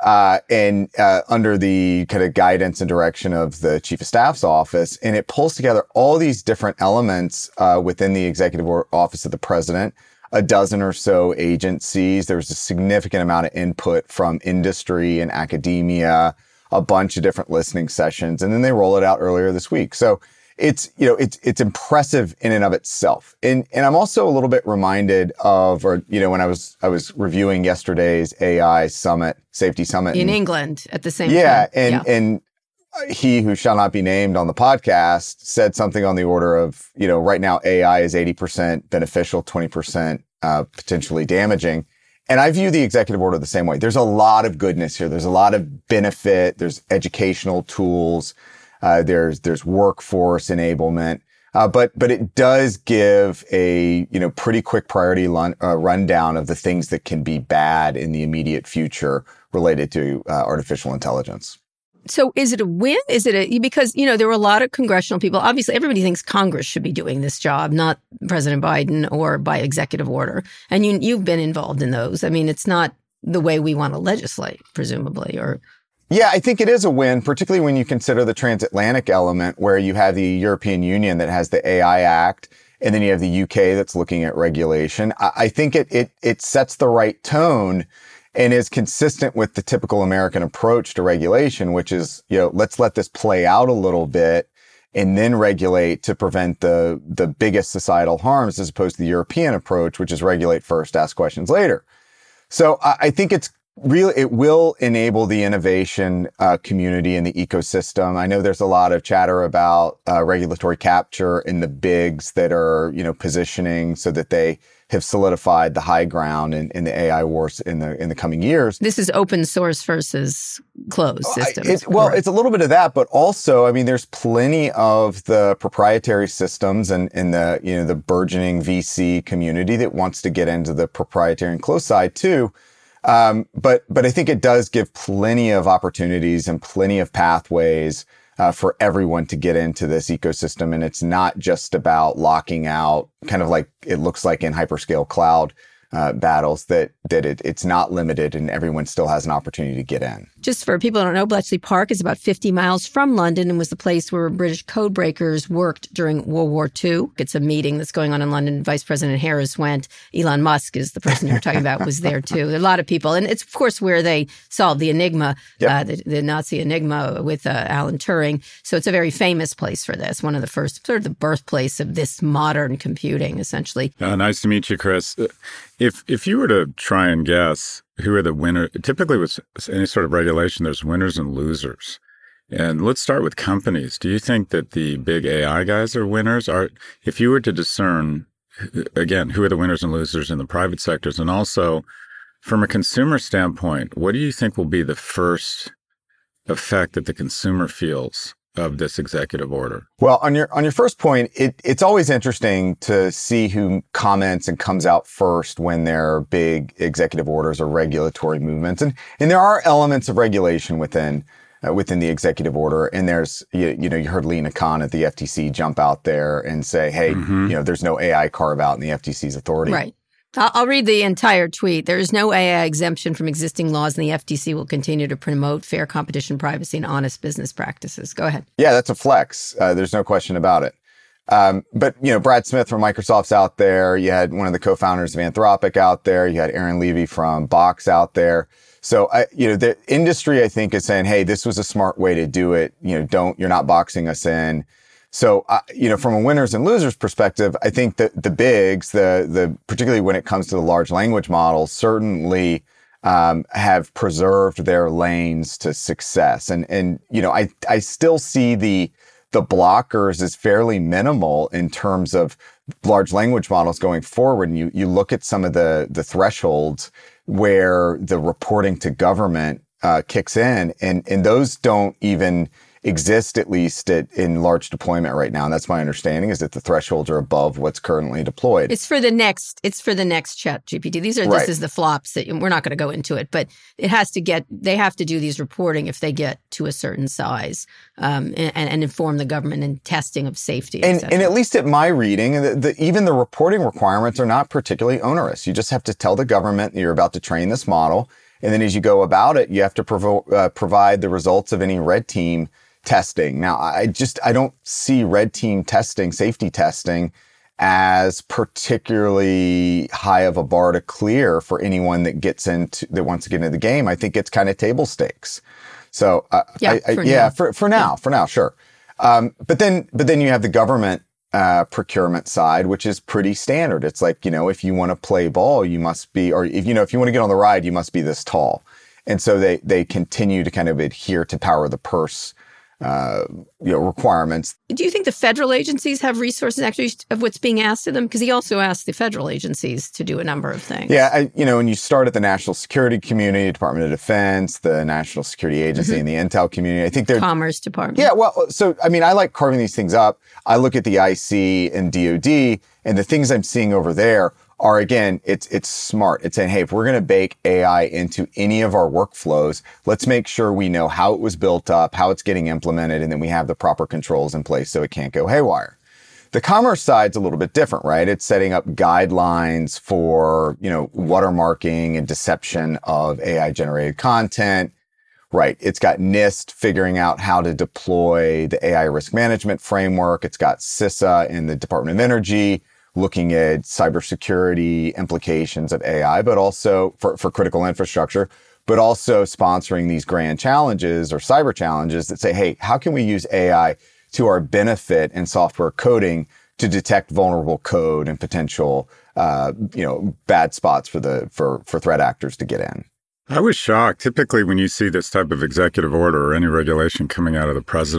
and under the kind of guidance and direction of the Chief of Staff's office. And it pulls together all these different elements within the Executive Office of the President, a dozen or so agencies. There was a significant amount of input from industry and academia, a bunch of different listening sessions, and then they roll it out earlier this week. So it's impressive in and of itself. And I'm also a little bit reminded of, when I was reviewing yesterday's AI summit, safety summit in England at the same time. And he who shall not be named on the podcast said something on the order of, right now AI is 80% beneficial, 20% potentially damaging. And I view the executive order the same way. There's a lot of goodness here. There's a lot of benefit. There's educational tools. There's workforce enablement, but it does give a pretty quick priority rundown of the things that can be bad in the immediate future related to artificial intelligence. So is it a win? Because there were a lot of congressional people. Obviously, everybody thinks Congress should be doing this job, not President Biden or by executive order. And you've been involved in those. I mean, it's not the way we want to legislate, presumably, or. Yeah, I think it is a win, particularly when you consider the transatlantic element where you have the European Union that has the AI Act, and then you have the UK that's looking at regulation. I think it sets the right tone and is consistent with the typical American approach to regulation, which is, let's let this play out a little bit and then regulate to prevent the biggest societal harms, as opposed to the European approach, which is regulate first, ask questions later. So I think it will enable the innovation community and the ecosystem. I know there's a lot of chatter about regulatory capture in the bigs that are, positioning so that they have solidified the high ground in the AI wars in the coming years. This is open source versus closed systems. It's a little bit of that, but also, I mean, there's plenty of the proprietary systems and the burgeoning VC community that wants to get into the proprietary and closed side too. But I think it does give plenty of opportunities and plenty of pathways for everyone to get into this ecosystem. And it's not just about locking out, kind of like it looks like in hyperscale cloud battles, that it's not limited and everyone still has an opportunity to get in. Just for people who don't know, Bletchley Park is about 50 miles from London and was the place where British code breakers worked during World War II. It's a meeting that's going on in London. Vice President Harris went. Elon Musk is the person you're talking about, was there too. There are a lot of people. And it's, of course, where they solved the Enigma, the Nazi Enigma with Alan Turing. So it's a very famous place for this. One of the first, sort of the birthplace of this modern computing, essentially. Nice to meet you, Chris. If you were to try and guess who are the winners, typically with any sort of regulation, there's winners and losers. And let's start with companies. Do you think that the big AI guys are winners? If you were to discern, again, who are the winners and losers in the private sectors? And also, from a consumer standpoint, what do you think will be the first effect that the consumer feels of this executive order? Well, on your first point, it's always interesting to see who comments and comes out first when there are big executive orders or regulatory movements. And there are elements of regulation within the executive order. And there's, you heard Lina Khan at the FTC jump out there and say, hey, there's no AI carve out in the FTC's authority. Right. I'll read the entire tweet. There is no AI exemption from existing laws, and the FTC will continue to promote fair competition, privacy, and honest business practices. Go ahead. Yeah, that's a flex. There's no question about it. But, Brad Smith from Microsoft's out there. You had one of the co-founders of Anthropic out there. You had Aaron Levy from Box out there. So, the industry, I think, is saying, hey, this was a smart way to do it. You're not boxing us in. So, from a winners and losers perspective, I think that the bigs, particularly when it comes to the large language models, certainly have preserved their lanes to success. And I still see the blockers as fairly minimal in terms of large language models going forward. And you look at some of the thresholds where the reporting to government kicks in, and those don't even exist, at least in large deployment right now. And that's my understanding, is that the thresholds are above what's currently deployed. It's for the next Chat GPT. This is the flops that we're not going to go into it, but they have to do these reporting if they get to a certain size, and inform the government in testing of safety. And at least at my reading, even the reporting requirements are not particularly onerous. You just have to tell the government that you're about to train this model. And then as you go about it, you have to provide the results of any red team testing. Now, I don't see red team testing, safety testing, as particularly high of a bar to clear for anyone that wants to get into the game. I think it's kind of table stakes. So, for now, sure. But then you have the government procurement side, which is pretty standard. It's like, if you want to play ball, you must be, or if you want to get on the ride, you must be this tall. And so they continue to kind of adhere to power the purse requirements. Do you think the federal agencies have resources actually of what's being asked of them? Because he also asked the federal agencies to do a number of things. Yeah, when you start at the national security community, Department of Defense, the National Security Agency, and the Intel community, I think they're Commerce Department. Yeah, well, so I like carving these things up. I look at the IC and DoD, and the things I'm seeing over there are, again, it's smart. It's saying, hey, if we're going to bake AI into any of our workflows, let's make sure we know how it was built up, how it's getting implemented, and then we have the proper controls in place so it can't go haywire. The commerce side's a little bit different, right? It's setting up guidelines for, watermarking and deception of AI-generated content, right? It's got NIST figuring out how to deploy the AI risk management framework. It's got CISA in the Department of Energy looking at cybersecurity implications of AI, but also for critical infrastructure, but also sponsoring these grand challenges or cyber challenges that say, hey, how can we use AI to our benefit in software coding to detect vulnerable code and potential, bad spots for threat actors to get in? I was shocked. Typically, when you see this type of executive order or any regulation coming out of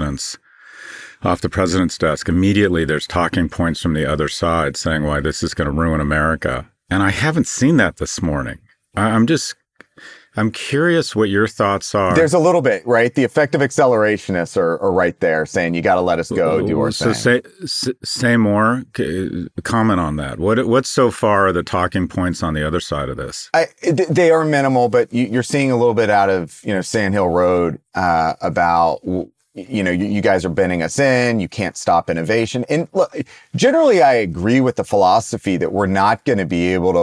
off the president's desk, immediately there's talking points from the other side saying why this is going to ruin America. And I haven't seen that this morning. I'm curious what your thoughts are. There's a little bit, right? The effective accelerationists are right there saying, you got to let us go do our thing. So say more, comment on that. What's so far the talking points on the other side of this? They are minimal, but you're seeing a little bit out of, Sand Hill Road about, you guys are bending us in, you can't stop innovation. And look, generally I agree with the philosophy that we're not going to be able to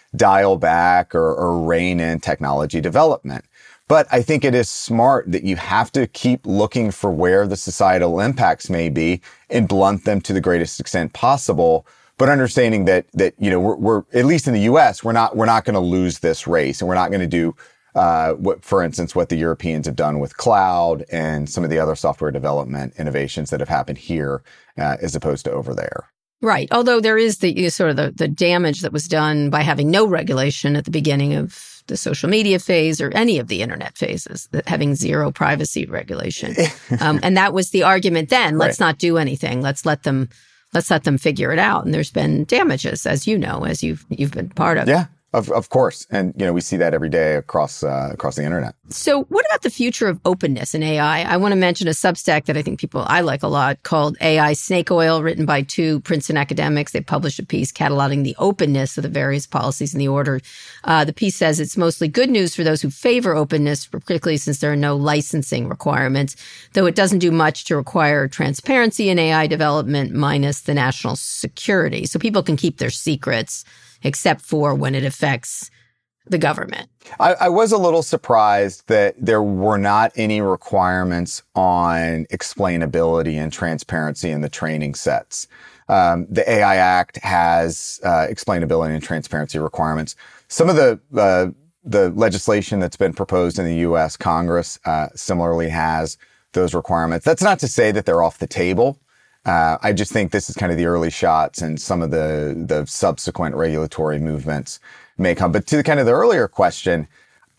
dial back or rein in technology development. But I think it is smart that you have to keep looking for where the societal impacts may be and blunt them to the greatest extent possible. But understanding that we're at least in the U.S. we're not going to lose this race, and we're not going to do for instance, what the Europeans have done with cloud and some of the other software development innovations that have happened here, as opposed to over there. Right. Although there is the sort of the damage that was done by having no regulation at the beginning of the social media phase or any of the internet phases, having zero privacy regulation. And that was the argument then. Let's not do anything. Let's let them figure it out. And there's been damages, as you know, as you've been part of. Yeah. Of course. And, we see that every day across the internet. So what about the future of openness in AI? I want to mention a Substack that I think I like a lot called AI Snake Oil, written by two Princeton academics. They published a piece cataloging the openness of the various policies in the order. The piece says it's mostly good news for those who favor openness, particularly since there are no licensing requirements, though it doesn't do much to require transparency in AI development minus the national security. So people can keep their secrets, except for when it affects the government. I was a little surprised that there were not any requirements on explainability and transparency in the training sets. The AI Act has explainability and transparency requirements. Some of the legislation that's been proposed in the U.S. Congress similarly has those requirements. That's not to say that they're off the table. I just think this is kind of the early shots, and some of the subsequent regulatory movements may come. But to kind of the earlier question,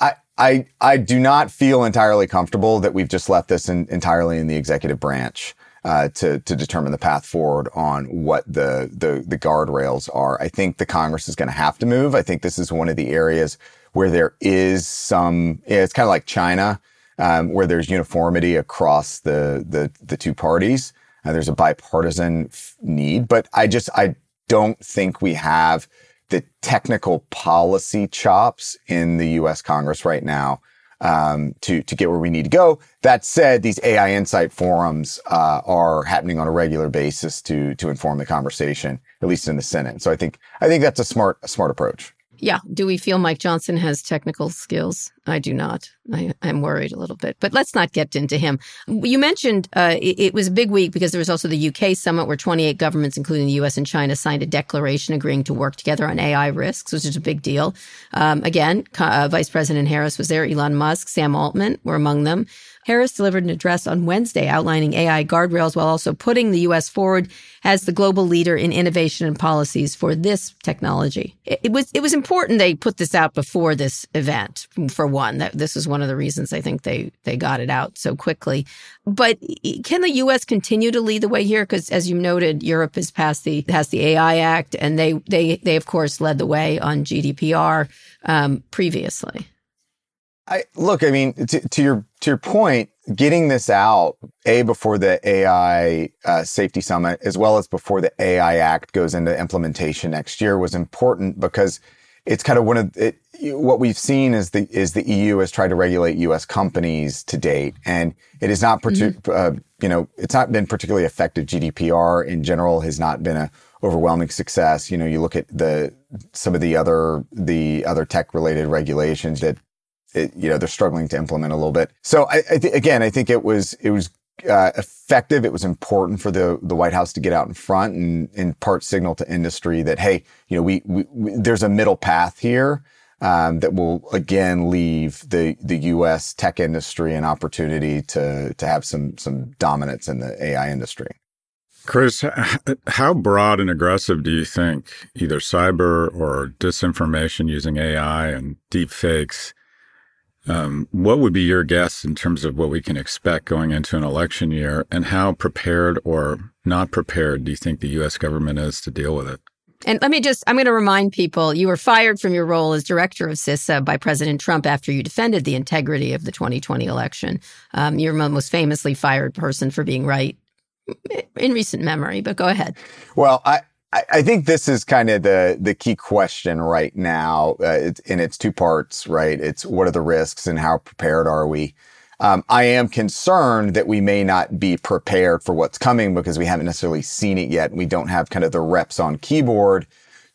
I do not feel entirely comfortable that we've just left this entirely in the executive branch to determine the path forward on what the guardrails are. I think the Congress is going to have to move. I think this is one of the areas where there is it's kind of like China, where there's uniformity across the two parties. There's a bipartisan need, but I don't think we have the technical policy chops in the U.S. Congress right now to get where we need to go. That said, these AI Insight forums are happening on a regular basis to inform the conversation, at least in the Senate. So I think that's a smart approach. Yeah. Do we feel Mike Johnson has technical skills? I do not. I'm worried a little bit, but let's not get into him. You mentioned it was a big week because there was also the UK summit where 28 governments, including the US and China, signed a declaration agreeing to work together on AI risks, which is a big deal. Again, Vice President Harris was there, Elon Musk, Sam Altman were among them. Harris delivered an address on Wednesday outlining AI guardrails while also putting the U.S. forward as the global leader in innovation and policies for this technology. It was important they put this out before this event, for one. This is one of the reasons I think they got it out so quickly. But can the U.S. continue to lead the way here? Because as you noted, Europe has passed the AI Act, and they of course led the way on GDPR previously. To your point, getting this out, before the AI Safety Summit, as well as before the AI Act goes into implementation next year, was important because it's kind of what we've seen is the EU has tried to regulate U.S. companies to date, and it is not it's not been particularly effective. GDPR in general has not been an overwhelming success. You look at some of the other tech related regulations that they're struggling to implement a little bit. So I think it was effective. It was important for the White House to get out in front and in part signal to industry that, hey, we there's a middle path here that will again leave the U.S. tech industry an opportunity to have some dominance in the AI industry. Chris, how broad and aggressive do you think either cyber or disinformation using AI and deep fakes? What would be your guess in terms of what we can expect going into an election year, and how prepared or not prepared do you think the U.S. government is to deal with it? And I'm going to remind people, you were fired from your role as director of CISA by President Trump after you defended the integrity of the 2020 election. You're the most famously fired person for being right in recent memory, but go ahead. Well, I think this is kind of the key question right now. It's two parts, right? It's what are the risks and how prepared are we? I am concerned that we may not be prepared for what's coming because we haven't necessarily seen it yet. We don't have kind of the reps on keyboard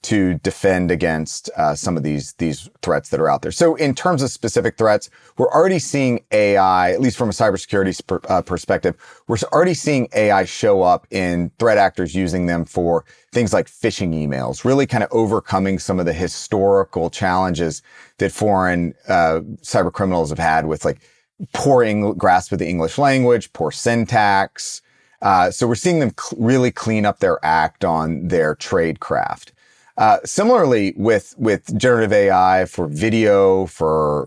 to defend against some of these threats that are out there. So in terms of specific threats, we're already seeing AI, at least from a cybersecurity perspective, we're already seeing AI show up in threat actors using them for things like phishing emails, really kind of overcoming some of the historical challenges that foreign cyber criminals have had with like poor grasp of the English language, poor syntax. So we're seeing them really clean up their act on their tradecraft. Similarly, with generative AI for video, for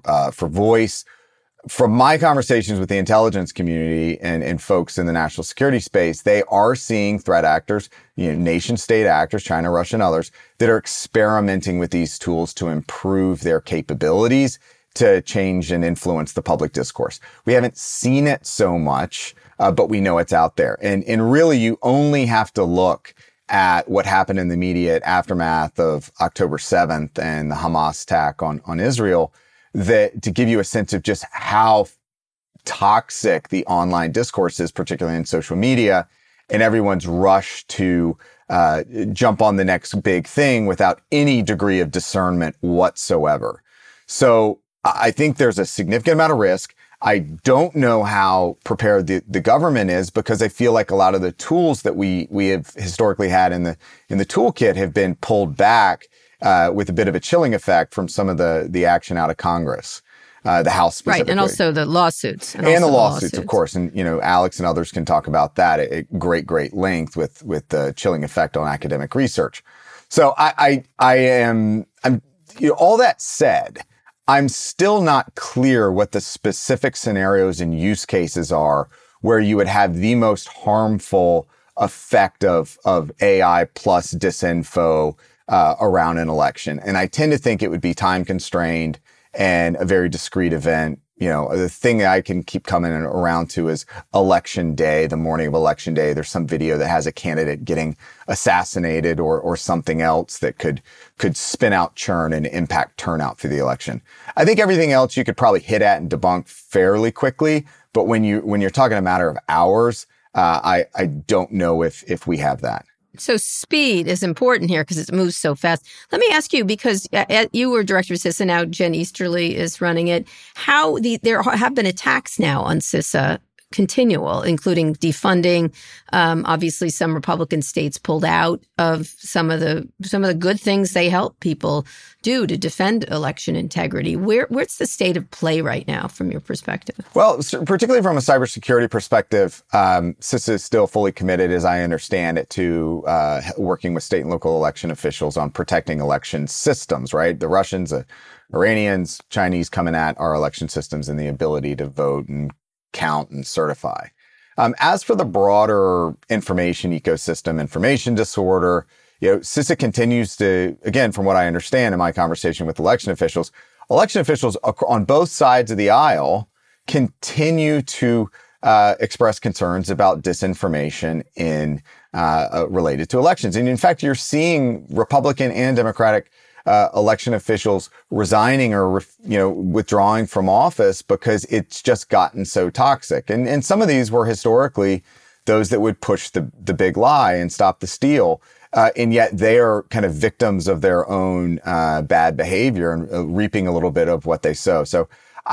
voice, from my conversations with the intelligence community and folks in the national security space, they are seeing threat actors, nation state actors, China, Russia, and others, that are experimenting with these tools to improve their capabilities to change and influence the public discourse. We haven't seen it so much, but we know it's out there. And really, you only have to look at what happened in the immediate aftermath of October 7th and the Hamas attack on Israel, that to give you a sense of just how toxic the online discourse is, particularly in social media, and everyone's rush to jump on the next big thing without any degree of discernment whatsoever. So I think there's a significant amount of risk. I don't know how prepared the government is, because I feel like a lot of the tools that we have historically had in the toolkit have been pulled back with a bit of a chilling effect from some of the action out of Congress, the House specifically. Right, and also the lawsuits. And the lawsuits, of course. And, Alex and others can talk about that at great length with the chilling effect on academic research. So I'm all that said, I'm still not clear what the specific scenarios and use cases are where you would have the most harmful effect of AI plus disinfo around an election. And I tend to think it would be time constrained and a very discrete event. The thing that I can keep coming around to is election day, the morning of election day. There's some video that has a candidate getting assassinated or something else that could spin out churn and impact turnout for the election. I think everything else you could probably hit at and debunk fairly quickly. But when you're talking a matter of hours, I don't know if we have that. So speed is important here because it moves so fast. Let me ask you, because you were director of CISA, now Jen Easterly is running it, how there have been attacks now on CISA, continual, including defunding. Obviously, some Republican states pulled out of some of the good things they help people do to defend election integrity. Where's the state of play right now from your perspective? Well, particularly from a cybersecurity perspective, CISA is still fully committed, as I understand it, to working with state and local election officials on protecting election systems, right? The Russians, the Iranians, Chinese coming at our election systems and the ability to vote and count and certify. As for the broader information ecosystem, information disorder, CISA continues to, again, from what I understand in my conversation with election officials on both sides of the aisle continue to express concerns about disinformation related to elections. And in fact, you're seeing Republican and Democratic election officials resigning or withdrawing from office because it's just gotten so toxic. And some of these were historically those that would push the big lie and stop the steal. And yet they are kind of victims of their own bad behavior and reaping a little bit of what they sow. So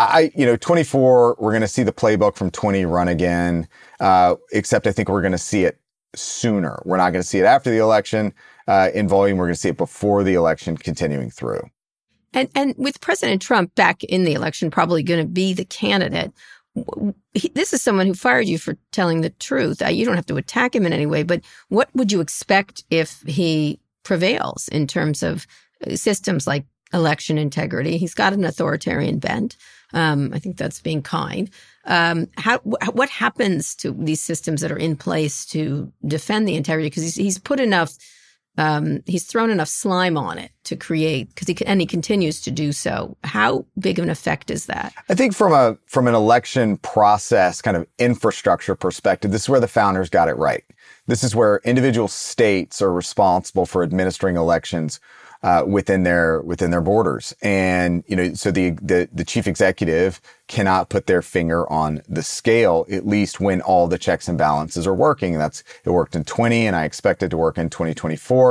24, we're going to see the playbook from 20 run again, except I think we're going to see it sooner. We're not going to see it after the election in volume. We're going to see it before the election continuing through. And with President Trump back in the election, probably going to be the candidate, this is someone who fired you for telling the truth. You don't have to attack him in any way, but what would you expect if he prevails in terms of systems like election integrity? He's got an authoritarian bent. I think that's being kind. What happens to these systems that are in place to defend the integrity? Because he's put enough, he's thrown enough slime on it to create, and he continues to do so. How big of an effect is that? I think from an election process kind of infrastructure perspective, this is where the founders got it right. This is where individual states are responsible for administering elections within their borders. And, so the chief executive cannot put their finger on the scale, at least when all the checks and balances are working. And it worked in 20, and I expect it to work in 2024.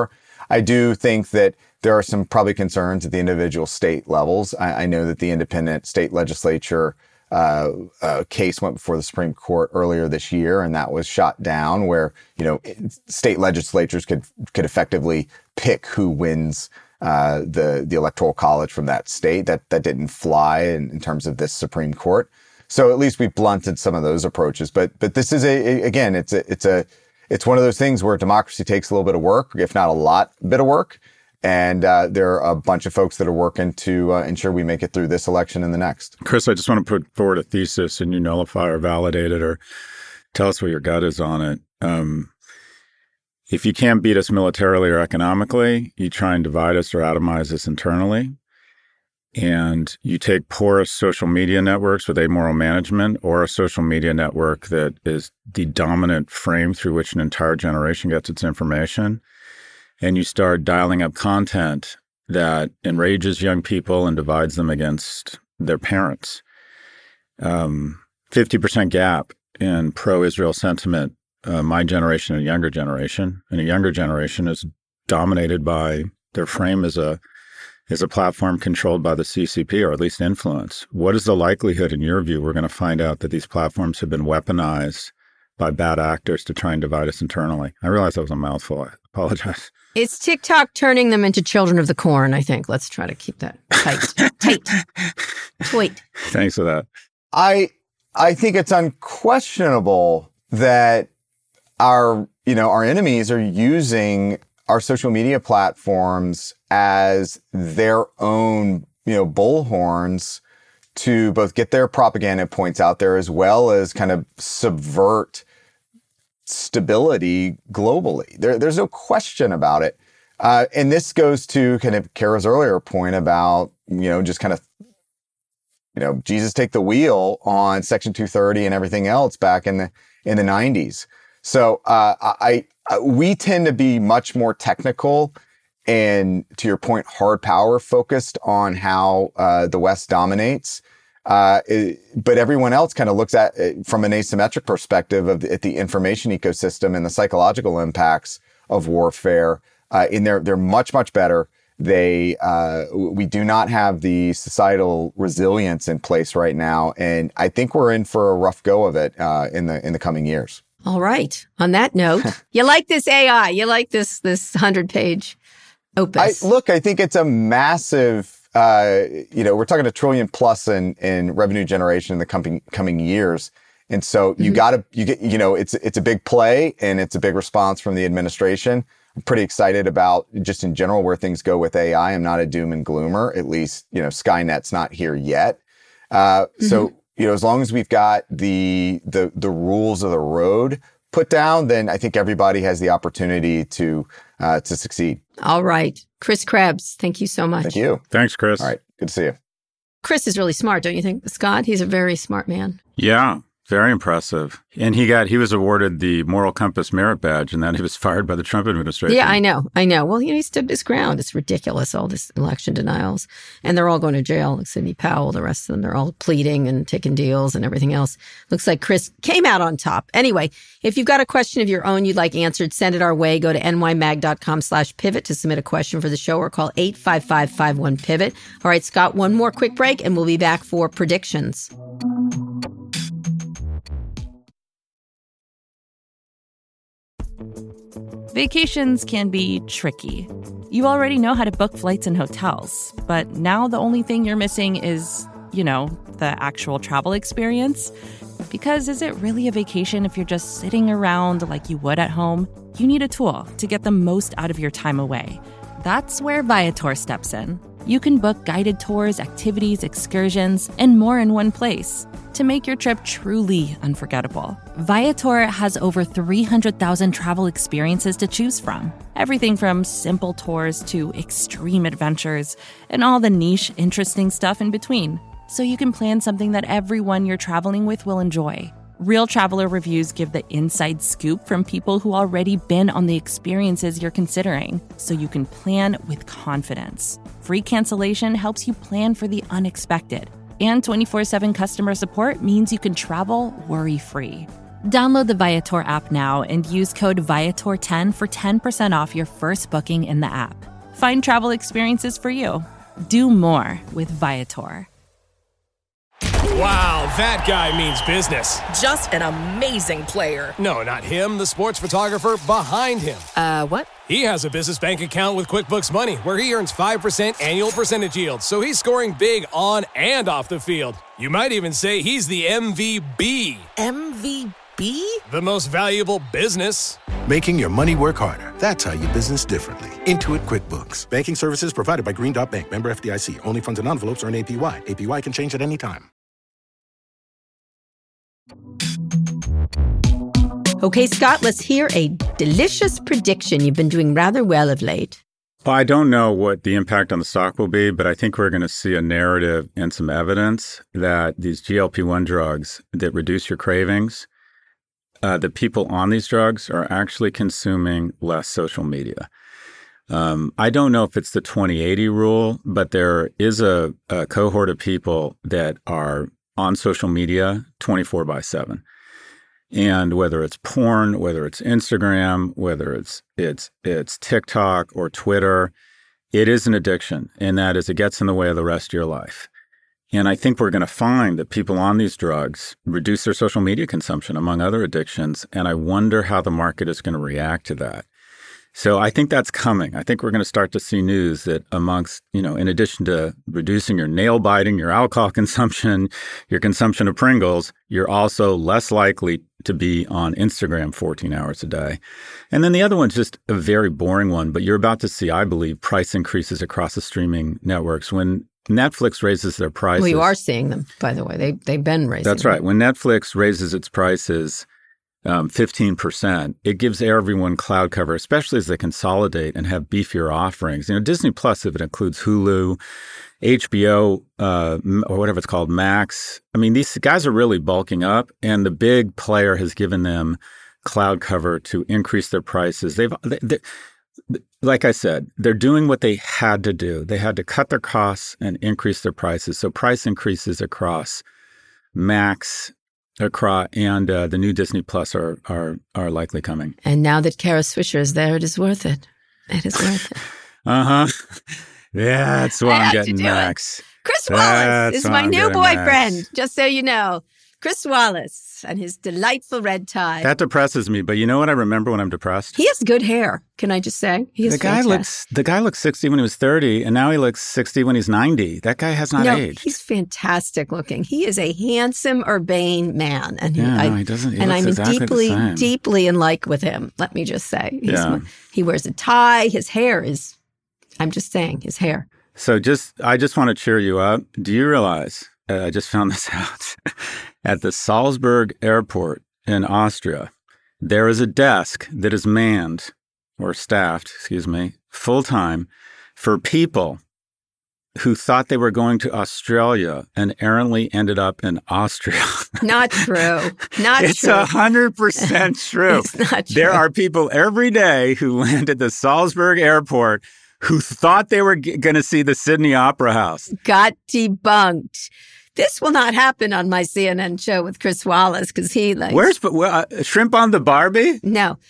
I do think that there are some probably concerns at the individual state levels. I know that the independent state legislature case went before the Supreme Court earlier this year, and that was shot down, where, state legislatures could effectively pick who wins the electoral college from that state. That didn't fly in terms of this Supreme Court. So at least we blunted some of those approaches. But this is it's one of those things where democracy takes a little bit of work, if not a bit of work. And there are a bunch of folks that are working to ensure we make it through this election and the next. Chris, I just want to put forward a thesis, and you nullify or validate it or tell us what your gut is on it. If you can't beat us militarily or economically, you try and divide us or atomize us internally. And you take porous social media networks with amoral management, or a social media network that is the dominant frame through which an entire generation gets its information, and you start dialing up content that enrages young people and divides them against their parents. 50% gap in pro-Israel sentiment, my generation and a younger generation. And a younger generation is dominated by their frame as a platform controlled by the CCP, or at least influence. What is the likelihood, in your view, we're going to find out that these platforms have been weaponized by bad actors to try and divide us internally? I realize that was a mouthful. I apologize. It's TikTok turning them into children of the corn, I think. Let's try to keep that tight. Thanks for that. I think it's unquestionable that our enemies are using our social media platforms as their own, bullhorns to both get their propaganda points out there, as well as kind of subvert stability globally. There's no question about it. And this goes to kind of Kara's earlier point about, just kind of, Jesus take the wheel on Section 230 and everything else back in the 90s. So we tend to be much more technical and, to your point, hard power focused on how the West dominates. But everyone else kind of looks at it from an asymmetric perspective at the information ecosystem and the psychological impacts of warfare. They're much, much better. We do not have the societal resilience in place right now, and I think we're in for a rough go of it in the coming years. All right. On that note, you like this AI? You like this 100-page opus? I think it's a massive. We're talking $1 trillion plus in revenue generation in the coming years. And so it's a big play, and it's a big response from the administration. I'm pretty excited about just in general where things go with AI. I'm not a doom and gloomer, at least, Skynet's not here yet. So, as long as we've got the rules of the road put down, then I think everybody has the opportunity to succeed. All right. Chris Krebs, thank you so much. Thank you. Thanks, Chris. All right. Good to see you. Chris is really smart, don't you think, Scott? He's a very smart man. Yeah, very impressive. And he was awarded the Moral Compass Merit Badge, and then he was fired by the Trump administration. Yeah, I know. Well, he stood his ground. It's ridiculous, all this election denials. And they're all going to jail, like Sidney Powell, the rest of them. They're all pleading and taking deals and everything else. Looks like Chris came out on top. Anyway, if you've got a question of your own you'd like answered, send it our way. Go to nymag.com/pivot to submit a question for the show, or call 855-51-PIVOT. All right, Scott, one more quick break, and we'll be back for predictions. Vacations can be tricky. You already know how to book flights and hotels, but now the only thing you're missing is, the actual travel experience. Because is it really a vacation if you're just sitting around like you would at home? You need a tool to get the most out of your time away. That's where Viator steps in. You can book guided tours, activities, excursions, and more in one place to make your trip truly unforgettable. Viator has over 300,000 travel experiences to choose from. Everything from simple tours to extreme adventures and all the niche, interesting stuff in between. So you can plan something that everyone you're traveling with will enjoy. Real traveler reviews give the inside scoop from people who already been on the experiences you're considering, so you can plan with confidence. Free cancellation helps you plan for the unexpected. And 24/7 customer support means you can travel worry-free. Download the Viator app now and use code Viator10 for 10% off your first booking in the app. Find travel experiences for you. Do more with Viator. Wow, that guy means business. Just an amazing player. No, not him, the sports photographer behind him. What? He has a business bank account with QuickBooks Money where he earns 5% annual percentage yield, so he's scoring big on and off the field. You might even say he's the MVB. MVB? The most valuable business. Making your money work harder. That's how you business differently. Intuit QuickBooks. Banking services provided by Green Dot Bank. Member FDIC. Only funds and envelopes earn APY. APY can change at any time. Okay, Scott, let's hear a delicious prediction. You've been doing rather well of late. Well, I don't know what the impact on the stock will be, but I think we're going to see a narrative and some evidence that these GLP-1 drugs that reduce your cravings, the people on these drugs are actually consuming less social media. I don't know if it's the 20/80 rule, but there is a cohort of people that are on social media 24/7. And whether it's porn, whether it's Instagram, whether it's TikTok or Twitter, it is an addiction. And that is, it gets in the way of the rest of your life. And I think we're going to find that people on these drugs reduce their social media consumption, among other addictions. And I wonder how the market is going to react to that. So I think that's coming. I think we're going to start to see news that amongst, in addition to reducing your nail biting, your alcohol consumption, your consumption of Pringles, you're also less likely to be on Instagram 14 hours a day. And then the other one's just a very boring one, but you're about to see, I believe, price increases across the streaming networks. When Netflix raises their prices. Well, you are seeing them, by the way. They've been raising That's them. right. When Netflix raises its prices 15%, it gives everyone cloud cover, especially as they consolidate and have beefier offerings. Disney Plus, if it includes Hulu, HBO, or whatever it's called, Max. I mean, these guys are really bulking up, and the big player has given them cloud cover to increase their prices. They like I said, they're doing what they had to do. They had to cut their costs and increase their prices. So price increases across Max, and the new Disney Plus are likely coming. And now that Kara Swisher is there, it is worth it. It is worth it. Yeah, that's why I'm getting Max. Chris Wallace is my new boyfriend, just so you know. Chris Wallace and his delightful red tie. That depresses me, but you know what I remember when I'm depressed? He has good hair, can I just say? The guy looks 60 when he was 30, and now he looks 60 when he's 90. That guy has not aged. He's fantastic looking. He is a handsome, urbane man. And he doesn't. He looks exactly deeply in like with him, let me just say. He wears a tie. His hair is, I'm just saying, his hair. So I just want to cheer you up. Do you realize, I just found this out, at the Salzburg airport in Austria, there is a desk that is manned or staffed, full-time for people who thought they were going to Australia and errantly ended up in Austria. Not true. It's 100% true. It's not true. There are people every day who land at the Salzburg airport who thought they were going to see the Sydney Opera House. Got debunked. This will not happen on my CNN show with Chris Wallace because he likes... Where's Shrimp on the Barbie? No,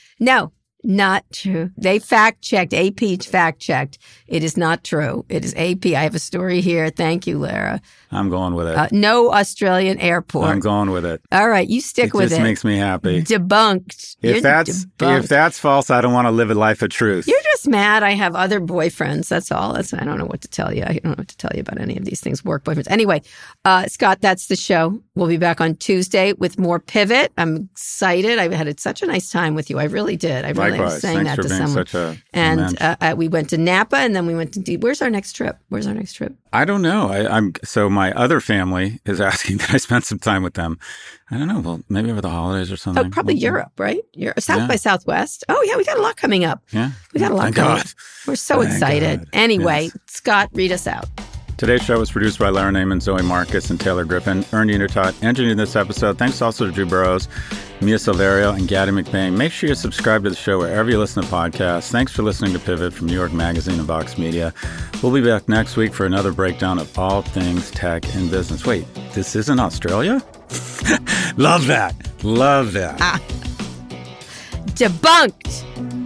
not true. They fact-checked. AP fact-checked. It is not true. It is AP. I have a story here. Thank you, Lara. I'm going with it. No Australian airport. I'm going with it. All right, you stick with it. It just makes me happy. Debunked. If that's false, I don't want to live a life of truth. You're just mad I have other boyfriends. That's all. I don't know what to tell you. I don't know what to tell you about any of these things. Work boyfriends. Anyway, Scott, that's the show. We'll be back on Tuesday with more Pivot. I'm excited. I had such a nice time with you. I really did. I really was saying Thanks that for to being someone. Such a We went to Napa and then we went to Where's our next trip? I don't know. So my other family is asking that I spend some time with them. I don't know. Well, maybe over the holidays or something. Oh, probably Europe, right? South by Southwest. Oh, yeah. We got a lot coming up. Yeah. We got a lot coming up. We're so excited. God. Anyway, yes. Scott, read us out. Today's show was produced by Lara Naaman, Zoe Marcus, and Taylor Griffin. Ernie Intertot engineered this episode. Thanks also to Drew Burrows, Mia Silverio, and Gaddy McBain. Make sure you subscribe to the show wherever you listen to podcasts. Thanks for listening to Pivot from New York Magazine and Vox Media. We'll be back next week for another breakdown of all things tech and business. Wait, this isn't Australia? Love that. Love that. Debunked.